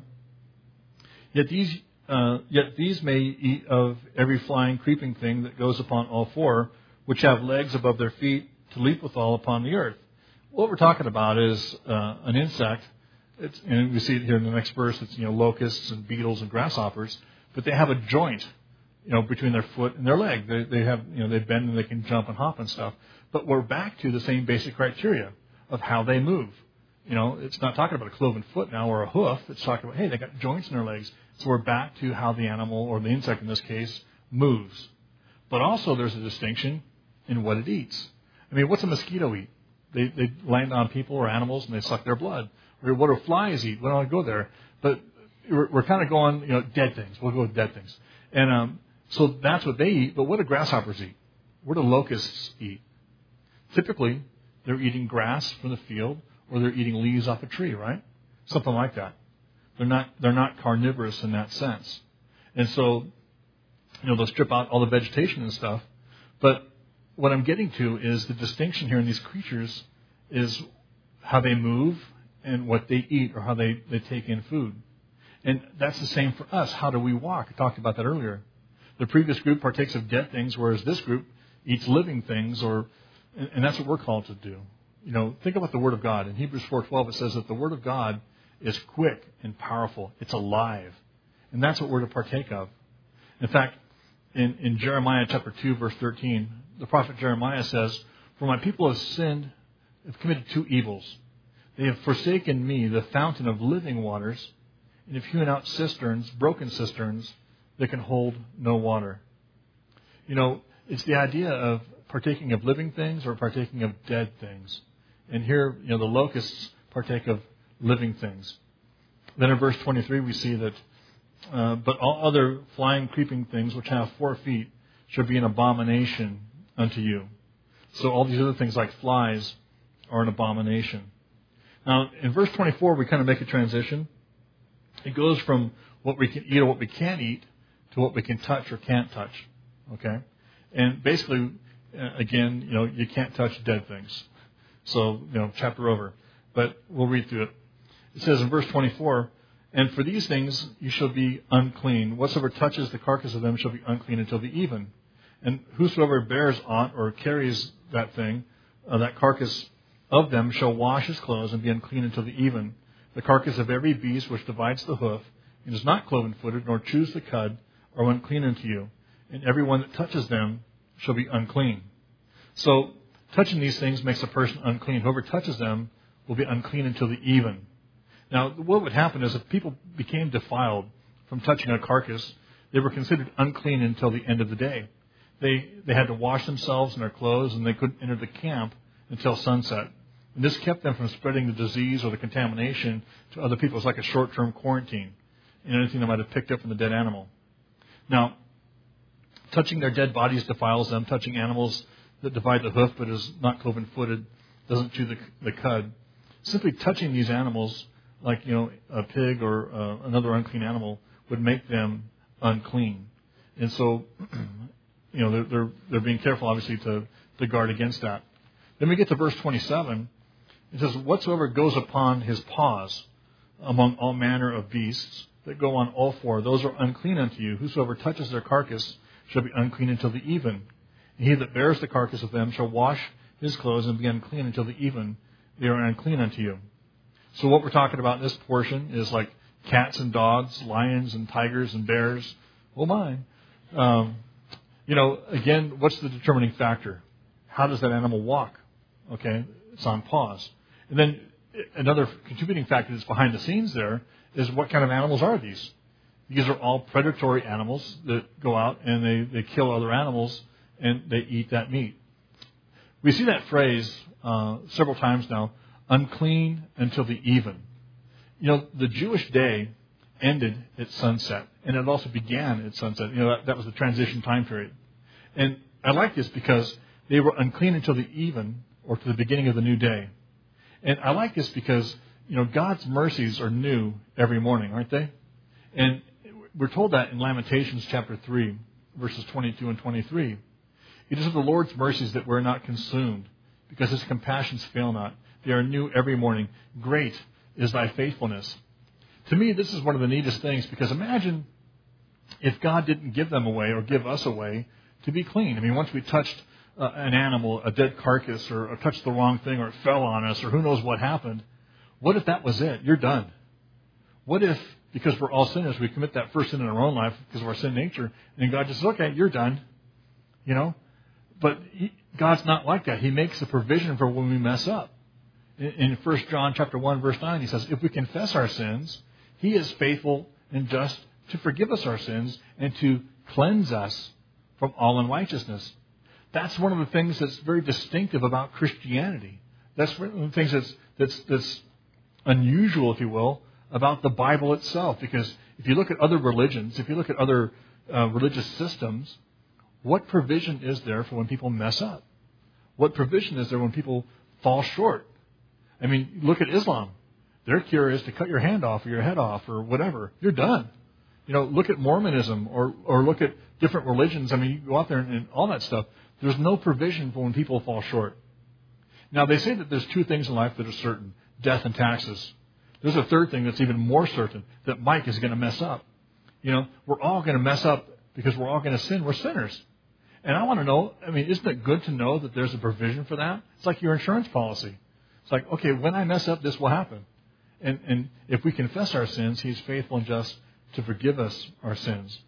A: yet these uh, yet these may eat of every flying, creeping thing that goes upon all four, which have legs above their feet to leap withal upon the earth. What we're talking about is uh, an insect. It's, and we see it here in the next verse. It's, you know, locusts and beetles and grasshoppers, but they have a joint, you know, between their foot and their leg. They, they have, you know, they bend and they can jump and hop and stuff. But we're back to the same basic criteria of how they move. You know, it's not talking about a cloven foot now or a hoof. It's talking about, hey, they got joints in their legs. So we're back to how the animal, or the insect in this case, moves. But also there's a distinction in what it eats. I mean, what's a mosquito eat? They, they land on people or animals and they suck their blood. Or what do flies eat? We don't want to go there. But we're, we're kind of going, you know, dead things. We'll go with dead things. And um, so that's what they eat. But what do grasshoppers eat? What do locusts eat? Typically, they're eating grass from the field, or they're eating leaves off a tree, right? Something like that. They're not they're not carnivorous in that sense. And so, you know, they'll strip out all the vegetation and stuff. But what I'm getting to is the distinction here in these creatures is how they move and what they eat, or how they, they take in food. And that's the same for us. How do we walk? I talked about that earlier. The previous group partakes of dead things, whereas this group eats living things, or and, and that's what we're called to do. You know, think about the Word of God. In Hebrews four twelve, it says that the Word of God is quick and powerful. It's alive. And that's what we're to partake of. In fact, in, in Jeremiah chapter two, verse thirteen, the prophet Jeremiah says, for my people have sinned, have committed two evils. They have forsaken me, the fountain of living waters, and have hewn out cisterns, broken cisterns, that can hold no water. You know, it's the idea of partaking of living things or partaking of dead things. And here, you know, the locusts partake of living things. Then in verse twenty-three, we see that, uh, but all other flying, creeping things which have four feet shall be an abomination unto you. So all these other things like flies are an abomination. Now, in verse twenty-four, we kind of make a transition. It goes from what we can eat or what we can't eat to what we can touch or can't touch. Okay? And basically, uh, again, you know, you can't touch dead things. So, you know, chapter over. But we'll read through it. It says in verse twenty-four, and for these things you shall be unclean. Whatsoever touches the carcass of them shall be unclean until the even. And whosoever bears aught or carries that thing, uh, that carcass of them, shall wash his clothes and be unclean until the even. The carcass of every beast which divides the hoof, and is not cloven-footed, nor chews the cud, are unclean unto you. And every one that touches them shall be unclean. So, touching these things makes a person unclean. Whoever touches them will be unclean until the even. Now, what would happen is if people became defiled from touching a carcass, they were considered unclean until the end of the day. They they had to wash themselves and their clothes, and they couldn't enter the camp until sunset. And this kept them from spreading the disease or the contamination to other people. It's like a short-term quarantine, and anything they might have picked up from the dead animal. Now, touching their dead bodies defiles them. Touching animals that divide the hoof but is not cloven-footed doesn't chew the, the cud. Simply touching these animals, like you know a pig or uh, another unclean animal, would make them unclean. And so, you know, they're, they're they're being careful, obviously, to to guard against that. Then we get to verse twenty-seven. It says, "Whatsoever goes upon his paws among all manner of beasts that go on all four, those are unclean unto you. Whosoever touches their carcass shall be unclean until the even. And he that bears the carcass of them shall wash his clothes and be unclean until the even. They are unclean unto you." So what we're talking about in this portion is like cats and dogs, lions and tigers and bears. Oh my. Um, you know, again, what's the determining factor? How does that animal walk? Okay, it's on paws. And then another contributing factor that's behind the scenes there is what kind of animals are these? These are all predatory animals that go out and they, they kill other animals and they eat that meat. We see that phrase uh, several times now, unclean until the even. You know, the Jewish day ended at sunset, and it also began at sunset. You know, that, that was the transition time period. And I like this because they were unclean until the even, or to the beginning of the new day. And I like this because, you know, God's mercies are new every morning, aren't they? And we're told that in Lamentations chapter three, verses twenty-two and twenty-three. It is of the Lord's mercies that we're not consumed, because his compassions fail not. They are new every morning. Great is thy faithfulness. To me, this is one of the neatest things, because imagine if God didn't give them away or give us away to be clean. I mean, once we touched uh, an animal, a dead carcass, or, or touched the wrong thing, or it fell on us, or who knows what happened, what if that was it? You're done. What if, because we're all sinners, we commit that first sin in our own life because of our sin nature, and God just says, okay, you're done. You know? But he, God's not like that. He makes a provision for when we mess up. In, in First John chapter one, verse nine, he says, if we confess our sins, he is faithful and just to forgive us our sins and to cleanse us from all unrighteousness. That's one of the things that's very distinctive about Christianity. That's one of the things that's, that's, that's unusual, if you will, about the Bible itself. Because if you look at other religions, if you look at other uh, religious systems, what provision is there for when people mess up? What provision is there when people fall short? I mean, look at Islam. Their cure is to cut your hand off or your head off or whatever. You're done. You know, look at Mormonism or or look at different religions. I mean, you go out there and, and all that stuff. There's no provision for when people fall short. Now, they say that there's two things in life that are certain, death and taxes. There's a third thing that's even more certain, that Mike is going to mess up. You know, we're all going to mess up because we're all going to sin. We're sinners. And I want to know, I mean, isn't it good to know that there's a provision for that? It's like your insurance policy. It's like, okay, when I mess up, this will happen. And, and if we confess our sins, he's faithful and just to forgive us our sins.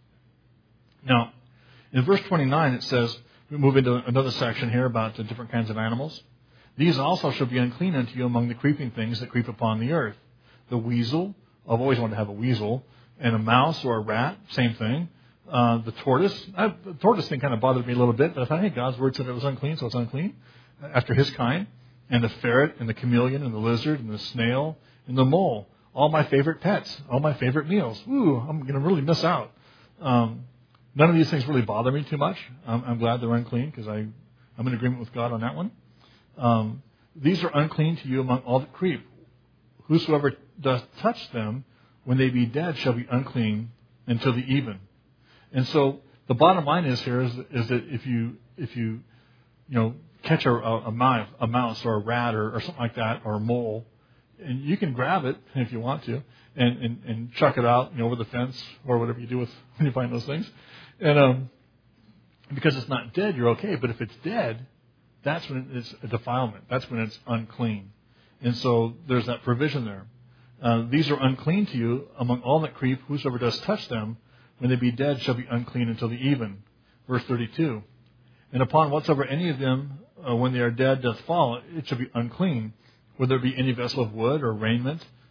A: Now, in verse twenty-nine, it says, we move into another section here about the different kinds of animals. These also shall be unclean unto you among the creeping things that creep upon the earth. The weasel, I've always wanted to have a weasel, and a mouse or a rat, same thing. Uh, the tortoise, I, the tortoise thing kind of bothered me a little bit, but I thought, hey, God's word said it was unclean, so it's unclean, after his kind. And the ferret, and the chameleon, and the lizard, and the snail, and the mole. All my favorite pets, all my favorite meals. Ooh, I'm going to really miss out. Um, none of these things really bother me too much. I'm, I'm glad they're unclean, because I'm in agreement with God on that one. Um, these are unclean to you among all that creep. Whosoever doth touch them, when they be dead, shall be unclean until the even. And so the bottom line is here is, is that if you if you you know catch a, a, mouse, a mouse or a rat or, or something like that, or a mole, and you can grab it if you want to and, and, and chuck it out, you know, over the fence or whatever you do with when you find those things. And um, because it's not dead, you're okay. But if it's dead, that's when it's a defilement. That's when it's unclean. And so there's that provision there. Uh, these are unclean to you among all that creep. Whosoever does touch them, when they be dead, shall be unclean until the even. Verse thirty-two. And upon whatsoever any of them, uh, when they are dead, doth fall, it shall be unclean, whether it be any vessel of wood or raiment,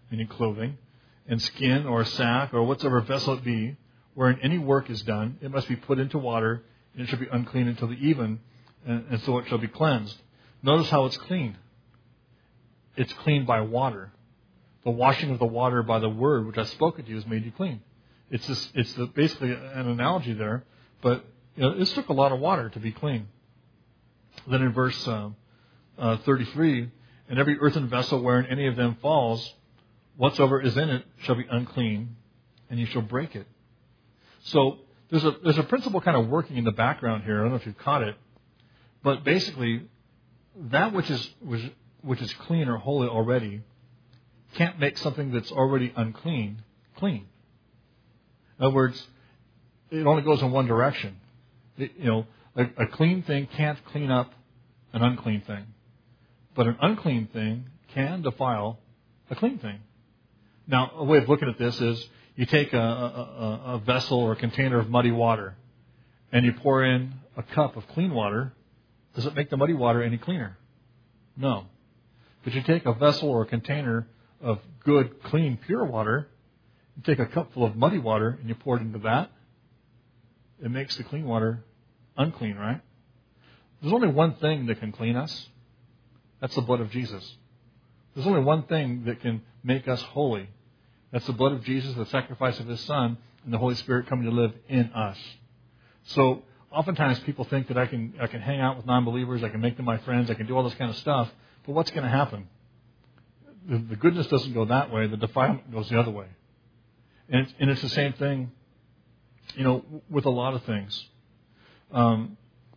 A: meaning clothing, and skin or sack or whatsoever vessel it be, wherein any work is done, it must be put into water, and it shall be unclean until the even, and, and so it shall be cleansed. Notice how it's clean. It's clean by water. The washing of the water by the word which I spoken to you has made you clean. It's this, it's the, basically an analogy there, but you know, this took a lot of water to be clean. Then in verse uh, uh, thirty-three, and every earthen vessel wherein any of them falls, whatsoever is in it shall be unclean, and you shall break it. So there's a there's a principle kind of working in the background here. I don't know if you've caught it, but basically that which is which, which is clean or holy already can't make something that's already unclean clean. In other words, it only goes in one direction. It, you know, a, a clean thing can't clean up an unclean thing, but an unclean thing can defile a clean thing. Now, a way of looking at this is you take a, a, a vessel or a container of muddy water and you pour in a cup of clean water. Does it make the muddy water any cleaner? No. But you take a vessel or a container of good, clean, pure water, you take a cup full of muddy water and you pour it into that, it makes the clean water unclean, right? There's only one thing that can clean us. That's the blood of Jesus. There's only one thing that can make us holy. That's the blood of Jesus, the sacrifice of His Son, and the Holy Spirit coming to live in us. So oftentimes people think that I can I can hang out with non-believers, I can make them my friends, I can do all this kind of stuff. But what's going to happen? The, the goodness doesn't go that way. The defilement goes the other way. And it's, and it's the same thing, you know, with a lot of things. Um,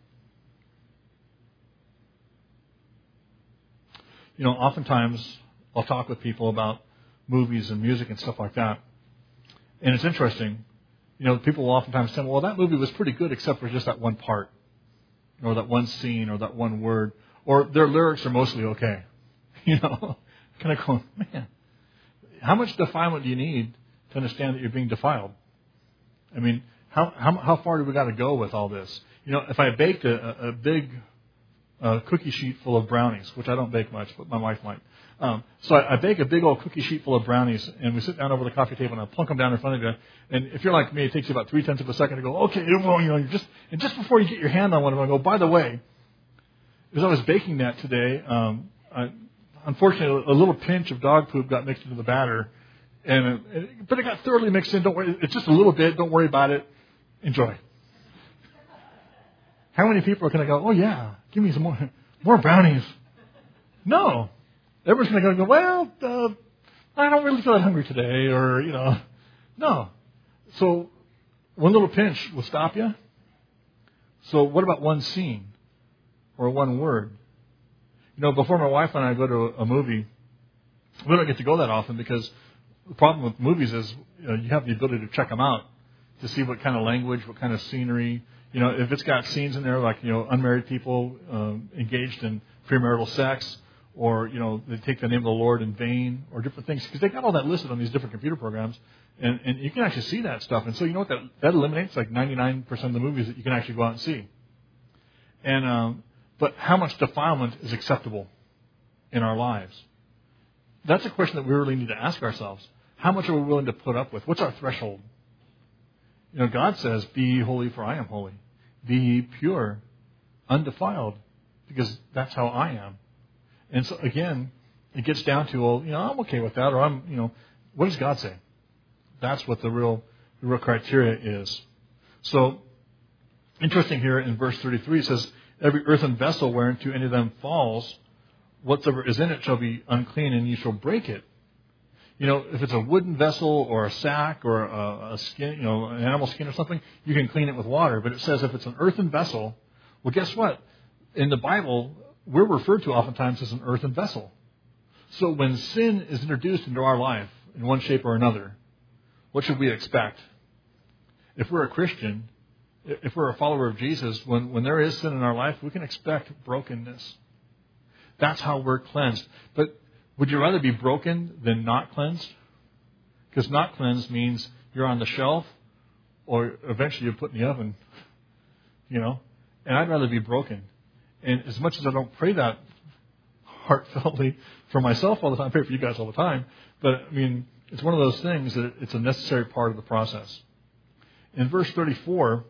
A: you know, oftentimes I'll talk with people about movies and music and stuff like that. And it's interesting. You know, people will oftentimes tell me, well, that movie was pretty good except for just that one part, or that one scene, or that one word, or their lyrics are mostly okay. You know, kind of going, man, how much defilement do you need to understand that you're being defiled? I mean, how how, how far do we got to go with all this? You know, if I baked a, a big uh, cookie sheet full of brownies, which I don't bake much, but my wife might. Um, so I, I bake a big old cookie sheet full of brownies, and we sit down over the coffee table, and I plunk them down in front of you. And if you're like me, it takes you about three tenths of a second to go, okay, well, you know, you're just and just before you get your hand on one of them, I go, by the way, as I was baking that today, um, I, unfortunately, a little pinch of dog poop got mixed into the batter, and it, but it got thoroughly mixed in. Don't worry, it's just a little bit. Don't worry about it. Enjoy. How many people are going to go, oh yeah, give me some more, more brownies? No. Everyone's going to go, well, uh, I don't really feel that hungry today, or, you know. No. So one little pinch will stop you. So what about one scene or one word? You know, before my wife and I go to a movie, we don't get to go that often because the problem with movies is you know, you have the ability to check them out to see what kind of language, what kind of scenery. You know, if it's got scenes in there like, you know, unmarried people um, engaged in premarital sex, or, you know, they take the name of the Lord in vain, or different things, because they got all that listed on these different computer programs, and, and you can actually see that stuff. And so you know what, that, that eliminates like ninety-nine percent of the movies that you can actually go out and see. And um, but how much defilement is acceptable in our lives? That's a question that we really need to ask ourselves. How much are we willing to put up with? What's our threshold? You know, God says, be ye holy for I am holy. Be ye pure, undefiled, because that's how I am. And so, again, it gets down to, well, you know, I'm okay with that, or I'm, you know, what does God say? That's what the real, the real criteria is. So, interesting here in verse thirty-three, it says, every earthen vessel whereunto any of them falls, whatsoever is in it shall be unclean, and ye shall break it. You know, if it's a wooden vessel or a sack or a, a skin, you know, an animal skin or something, you can clean it with water. But it says if it's an earthen vessel, well, guess what? In the Bible, we're referred to oftentimes as an earthen vessel. So when sin is introduced into our life in one shape or another, what should we expect? If we're a Christian, if we're a follower of Jesus, when, when there is sin in our life, we can expect brokenness. That's how we're cleansed. But would you rather be broken than not cleansed? Because not cleansed means you're on the shelf, or eventually you're put in the oven. You know? And I'd rather be broken. And as much as I don't pray that heartfeltly for myself all the time. I pray for you guys all the time. But, I mean, it's one of those things that it's a necessary part of the process. In verse thirty-four,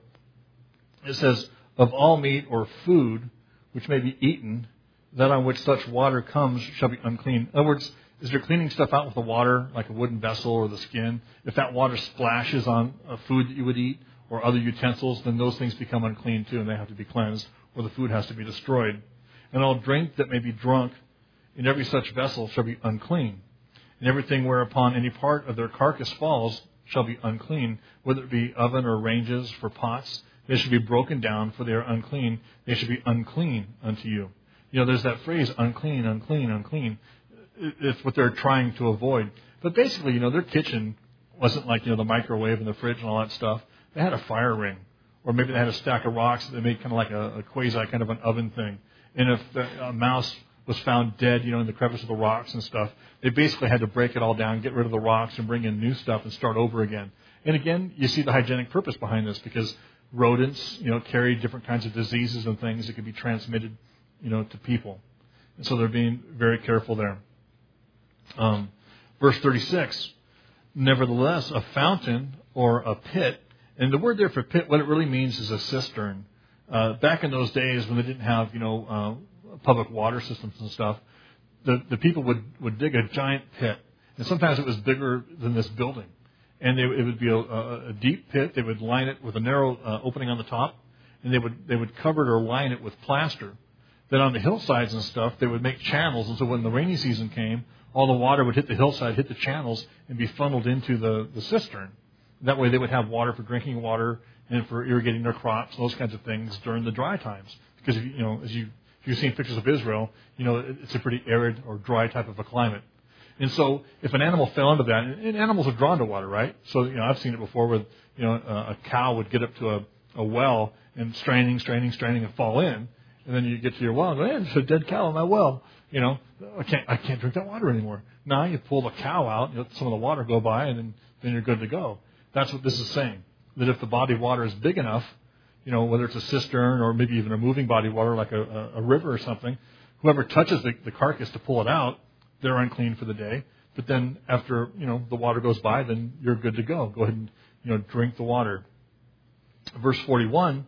A: it says, of all meat or food which may be eaten, that on which such water comes shall be unclean. In other words, as you're cleaning stuff out with the water, like a wooden vessel or the skin, if that water splashes on a food that you would eat or other utensils, then those things become unclean too, and they have to be cleansed, or the food has to be destroyed. And all drink that may be drunk in every such vessel shall be unclean. And everything whereupon any part of their carcass falls shall be unclean, whether it be oven or ranges for pots. They should be broken down, for they are unclean. They should be unclean unto you. You know, there's that phrase, unclean, unclean, unclean. It's what they're trying to avoid. But basically, you know, their kitchen wasn't like, you know, the microwave and the fridge and all that stuff. They had a fire ring. Or maybe they had a stack of rocks that they made kind of like a, a quasi kind of an oven thing. And if the, a mouse was found dead, you know, in the crevice of the rocks and stuff, they basically had to break it all down, get rid of the rocks, and bring in new stuff and start over again. And again, you see the hygienic purpose behind this, because rodents, you know, carry different kinds of diseases and things that can be transmitted, you know, to people. And so they're being very careful there. Um, verse thirty-six, nevertheless, a fountain or a pit, and the word there for pit, what it really means is a cistern. Uh, back in those days when they didn't have, you know, uh, public water systems and stuff, the, the people would, would dig a giant pit. And sometimes it was bigger than this building. And they, it would be a, a, a deep pit. They would line it with a narrow uh, opening on the top. And they would, they would cover it or line it with plaster. Then on the hillsides and stuff, they would make channels. And so when the rainy season came, all the water would hit the hillside, hit the channels, and be funneled into the, the cistern. That way they would have water for drinking water and for irrigating their crops, those kinds of things during the dry times. Because, if you, you know, as you, if you've seen pictures of Israel, you know, it's a pretty arid or dry type of a climate. And so if an animal fell into that, and animals are drawn to water, right? So, you know, I've seen it before where, you know, a, a cow would get up to a, a well and straining, straining, straining and fall in. And then you get to your well and go, hey, there's a dead cow in my well. You know, I can't, I can't drink that water anymore. Now you pull the cow out, you let some of the water go by, and then, then you're good to go. That's what this is saying. That if the body of water is big enough, you know, whether it's a cistern or maybe even a moving body of water like a, a, a river or something, whoever touches the, the carcass to pull it out, they're unclean for the day. But then after, you know, the water goes by, then you're good to go. Go ahead and, you know, drink the water. Verse forty-one,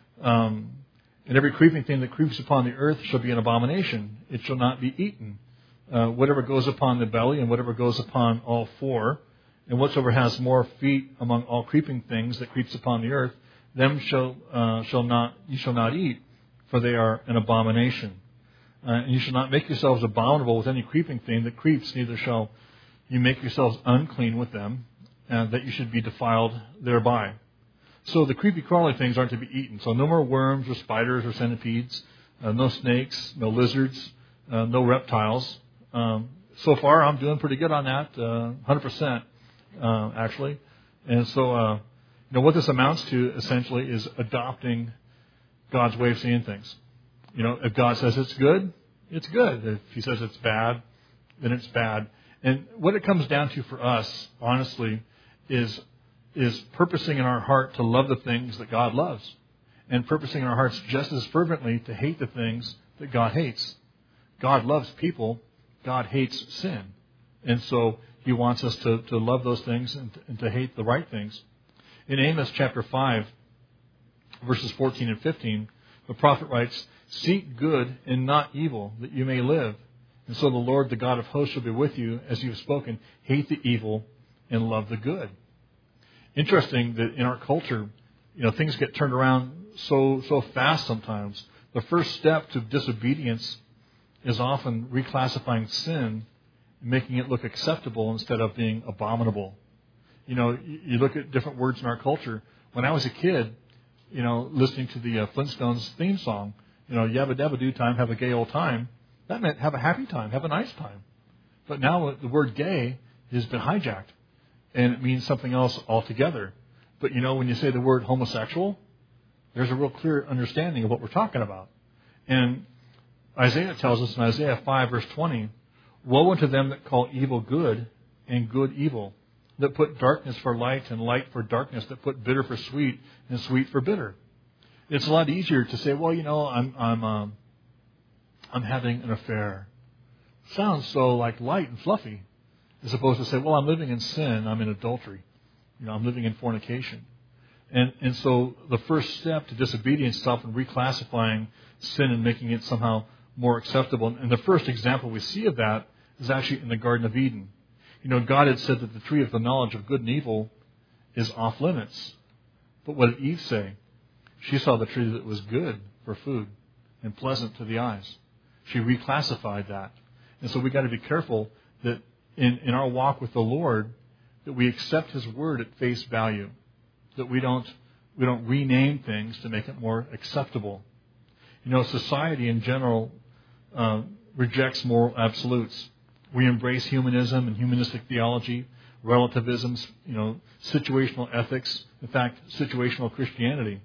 A: um, and every creeping thing that creeps upon the earth shall be an abomination. It shall not be eaten. Uh, whatever goes upon the belly and whatever goes upon all four, and whatsoever has more feet among all creeping things that creeps upon the earth, them shall uh, shall not you shall not eat, for they are an abomination. Uh, and you shall not make yourselves abominable with any creeping thing that creeps, neither shall you make yourselves unclean with them, uh, that you should be defiled thereby. So the creepy crawly things aren't to be eaten. So no more worms or spiders or centipedes, uh, no snakes, no lizards, uh, no reptiles. Um, so far, I'm doing pretty good on that, uh, one hundred percent uh, actually. And so, uh, you know, what this amounts to essentially is adopting God's way of seeing things. You know, if God says it's good, it's good. If He says it's bad, then it's bad. And what it comes down to for us, honestly, is is purposing in our heart to love the things that God loves, and purposing in our hearts just as fervently to hate the things that God hates. God loves people. God hates sin. And so He wants us to, to love those things and to, and to hate the right things. In Amos chapter five, verses fourteen and fifteen, the prophet writes, "Seek good and not evil, that you may live. And so the Lord, the God of hosts, shall be with you, as you have spoken. Hate the evil and love the good." Interesting that in our culture, you know, things get turned around so so fast sometimes. The first step to disobedience is often reclassifying sin and making it look acceptable instead of being abominable. You know, you look at different words in our culture. When I was a kid, you know, listening to the uh, Flintstones theme song, you know, yabba dabba do time, have a gay old time. That meant have a happy time, have a nice time. But now the word gay has been hijacked, and it means something else altogether. But, you know, when you say the word homosexual, there's a real clear understanding of what we're talking about. And Isaiah tells us in Isaiah five, verse twenty, "Woe unto them that call evil good and good evil, that put darkness for light and light for darkness, that put bitter for sweet and sweet for bitter." It's a lot easier to say, well, you know, I'm I'm um, I'm having an affair. sounds so like light and fluffy, as opposed to say, well, I'm living in sin, I'm in adultery, you know, I'm living in fornication. And and so the first step to disobedience is often reclassifying sin and making it somehow more acceptable. And the first example we see of that is actually in the Garden of Eden. You know, God had said that the tree of the knowledge of good and evil is off limits. But what did Eve say? She saw the tree that was good for food and pleasant to the eyes. She reclassified that. And so we've got to be careful that in, in our walk with the Lord, that we accept His word at face value. That we don't we don't rename things to make it more acceptable. You know, society in general uh, rejects moral absolutes. We embrace humanism and humanistic theology, relativism, you know, situational ethics, in fact, situational Christianity.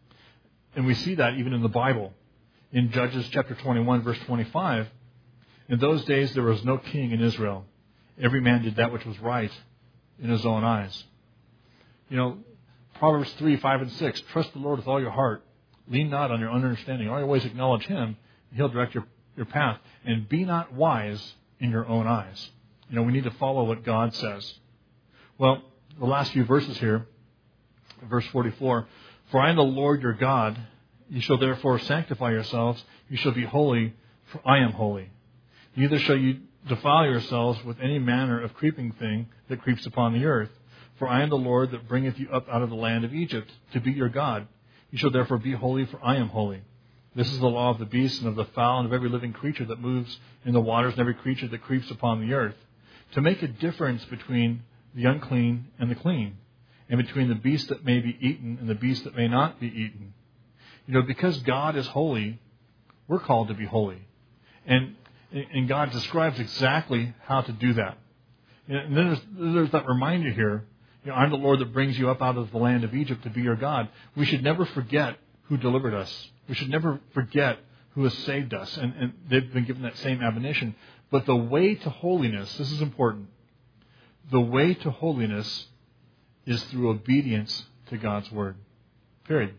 A: And we see that even in the Bible. In Judges chapter twenty-one, verse twenty-five, in those days there was no king in Israel. Every man did that which was right in his own eyes. You know, Proverbs three, five, and six, trust the Lord with all your heart. Lean not on your own understanding. In all your ways acknowledge Him, and He'll direct your, your path. And be not wise in your own eyes. You know, we need to follow what God says. Well, the last few verses here, verse forty-four, for I am the Lord your God. You shall therefore sanctify yourselves. You shall be holy, for I am holy. Neither shall you defile yourselves with any manner of creeping thing that creeps upon the earth. For I am the Lord that bringeth you up out of the land of Egypt, to be your God. You shall therefore be holy, for I am holy. This is the law of the beast and of the fowl and of every living creature that moves in the waters and every creature that creeps upon the earth, to make a difference between the unclean and the clean, and between the beast that may be eaten and the beast that may not be eaten. You know, because God is holy, we're called to be holy. And, and God describes exactly how to do that. And then there's, there's that reminder here, you know, I'm the Lord that brings you up out of the land of Egypt to be your God. We should never forget who delivered us. We should never forget who has saved us. And, and they've been given that same admonition. But the way to holiness, this is important, the way to holiness is through obedience to God's word. Period.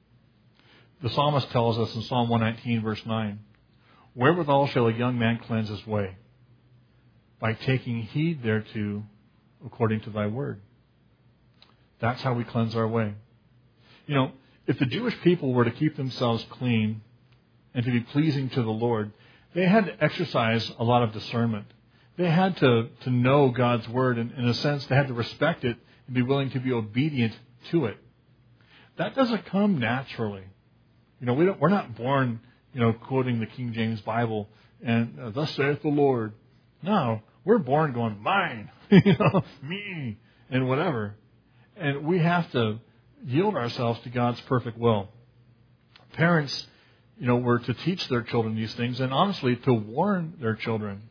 A: The psalmist tells us in Psalm one nineteen, verse nine, wherewithal shall a young man cleanse his way? By taking heed thereto according to thy word. That's how we cleanse our way. You know, if the Jewish people were to keep themselves clean and to be pleasing to the Lord, they had to exercise a lot of discernment. They had to, to know God's word, and in a sense, they had to respect it and be willing to be obedient to it. That doesn't come naturally. You know, we don't, we're not born, you know, quoting the King James Bible and uh, thus saith the Lord. No, we're born going, mine, you know, me, and whatever. And we have to yield ourselves to God's perfect will. Parents, you know, were to teach their children these things, and honestly, to warn their children.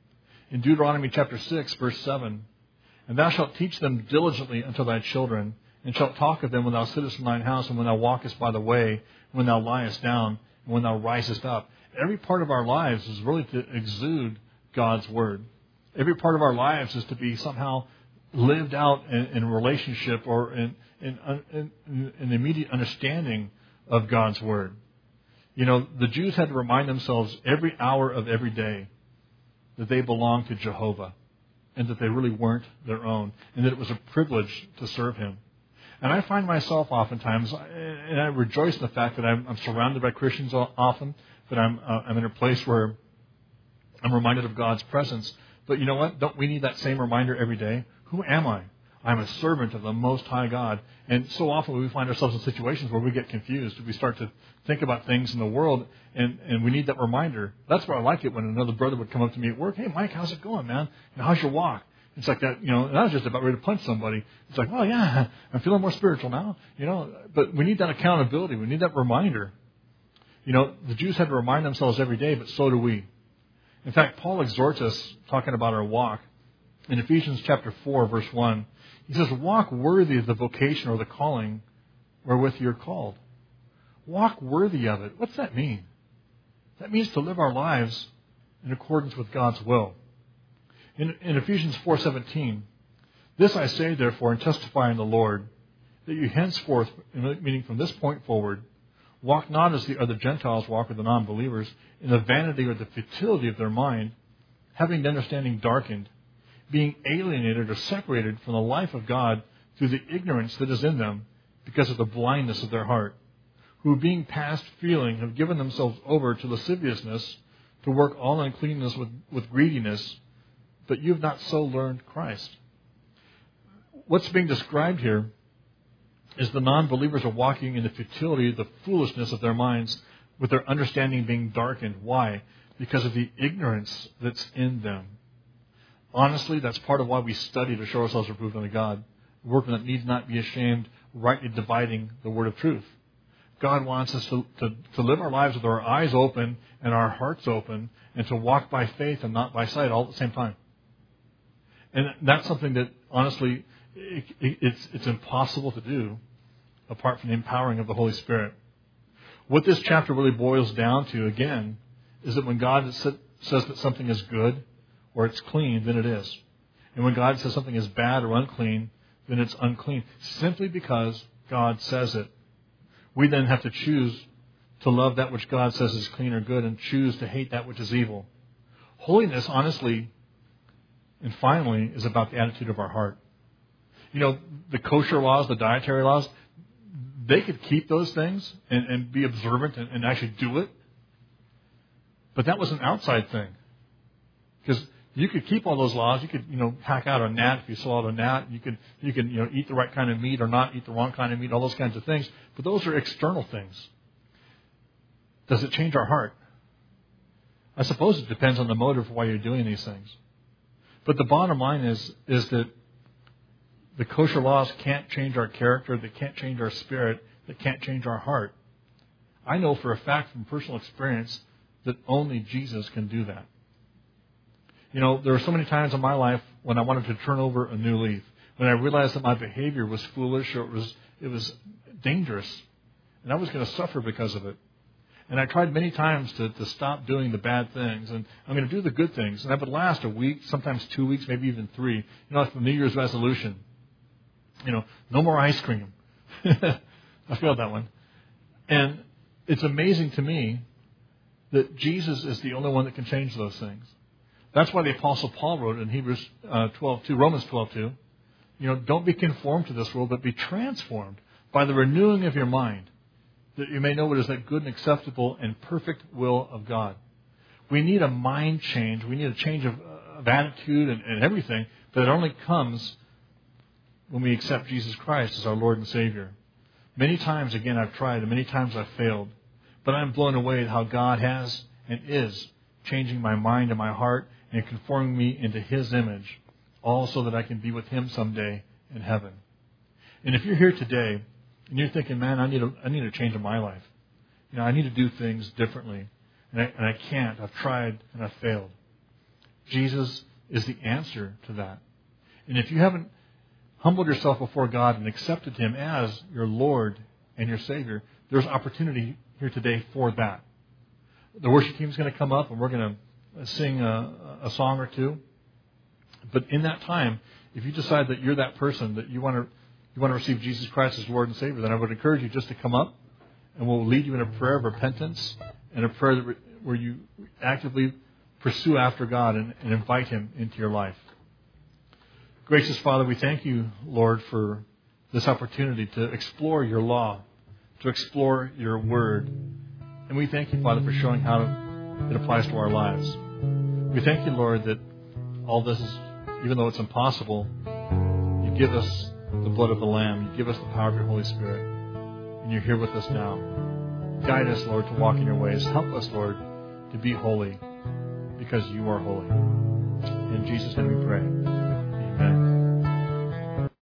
A: In Deuteronomy chapter six, verse seven, and thou shalt teach them diligently unto thy children, and shalt talk of them when thou sittest in thine house, and when thou walkest by the way, when thou liest down, and when thou risest up. Every part of our lives is really to exude God's word. Every part of our lives is to be somehow lived out in, in relationship or in, in, in, in immediate understanding of God's word. You know, the Jews had to remind themselves every hour of every day that they belonged to Jehovah and that they really weren't their own and that it was a privilege to serve Him. And I find myself oftentimes, and I rejoice in the fact that I'm, I'm surrounded by Christians often, that I'm, uh, I'm in a place where I'm reminded of God's presence. But you know what? Don't we need that same reminder every day? Who am I? I'm a servant of the Most High God. And so often we find ourselves in situations where we get confused. We start to think about things in the world, and, and we need that reminder. That's why I like it when another brother would come up to me at work. Hey, Mike, how's it going, man? You know, how's your walk? It's like that, you know, and I was just about ready to punch somebody. It's like, well, yeah, I'm feeling more spiritual now, you know. But we need that accountability. We need that reminder. You know, the Jews had to remind themselves every day, but so do we. In fact, Paul exhorts us, talking about our walk, in Ephesians chapter four, verse one. He says, walk worthy of the vocation or the calling wherewith you're called. Walk worthy of it. What's that mean? That means to live our lives in accordance with God's will. In, in Ephesians four seventeen, this I say, therefore, and testify in the Lord, that you henceforth, meaning from this point forward, walk not as the other Gentiles walk, or the non-believers, in the vanity or the futility of their mind, having the understanding darkened, being alienated or separated from the life of God through the ignorance that is in them because of the blindness of their heart, who being past feeling have given themselves over to lasciviousness, to work all uncleanness with, with greediness, but you have not so learned Christ. What's being described here is the non-believers are walking in the futility, the foolishness of their minds, with their understanding being darkened. Why? Because of the ignorance that's in them. Honestly, that's part of why we study to show ourselves approved unto God, a workman that needs not be ashamed, rightly dividing the word of truth. God wants us to, to, to live our lives with our eyes open and our hearts open, and to walk by faith and not by sight all at the same time. And that's something that, honestly, it, it, it's, it's impossible to do apart from the empowering of the Holy Spirit. What this chapter really boils down to, again, is that when God says that something is good or it's clean, then it is. And when God says something is bad or unclean, then it's unclean, simply because God says it. We then have to choose to love that which God says is clean or good and choose to hate that which is evil. Holiness, honestly, and finally, is about the attitude of our heart. You know, the kosher laws, the dietary laws, they could keep those things and, and be observant and, and actually do it. But that was an outside thing. Because you could keep all those laws. You could, you know, hack out a gnat if you swallowed a gnat. You could, you could, you know, eat the right kind of meat or not eat the wrong kind of meat, all those kinds of things. But those are external things. Does it change our heart? I suppose it depends on the motive for why you're doing these things. But the bottom line is, is that the kosher laws can't change our character. They can't change our spirit. They can't change our heart. I know for a fact from personal experience that only Jesus can do that. You know, there were so many times in my life when I wanted to turn over a new leaf, when I realized that my behavior was foolish or it was it was dangerous, and I was going to suffer because of it. And I tried many times to, to stop doing the bad things, and I'm going to do the good things. And that would last a week, sometimes two weeks, maybe even three. You know, like the New Year's resolution. You know, no more ice cream. I failed that one. And it's amazing to me that Jesus is the only one that can change those things. That's why the Apostle Paul wrote in Hebrews uh, twelve two, Romans twelve two, you know, don't be conformed to this world, but be transformed by the renewing of your mind, that you may know what is that good and acceptable and perfect will of God. We need a mind change. We need a change of, of attitude and, and everything, but it only comes when we accept Jesus Christ as our Lord and Savior. Many times, again, I've tried, and many times I've failed, but I'm blown away at how God has and is changing my mind and my heart and conforming me into His image, all so that I can be with Him someday in heaven. And if you're here today and you're thinking, man, I need a, I need a change in my life. You know, I need to do things differently, and I, and I can't. I've tried and I've failed. Jesus is the answer to that. And if you haven't humbled yourself before God and accepted Him as your Lord and your Savior, there's opportunity here today for that. The worship team's going to come up and we're going to sing a, a song or two. But in that time, if you decide that you're that person, that you want to you want to receive Jesus Christ as Lord and Savior, then I would encourage you just to come up and we'll lead you in a prayer of repentance and a prayer that, where you actively pursue after God and, and invite Him into your life. Gracious Father, we thank you, Lord, for this opportunity to explore your law, to explore your word. And we thank you, Father, for showing how it applies to our lives. We thank you, Lord, that all this is, even though it's impossible, you give us the blood of the Lamb. You give us the power of your Holy Spirit. And you're here with us now. Guide us, Lord, to walk in your ways. Help us, Lord, to be holy because you are holy. In Jesus' name we pray.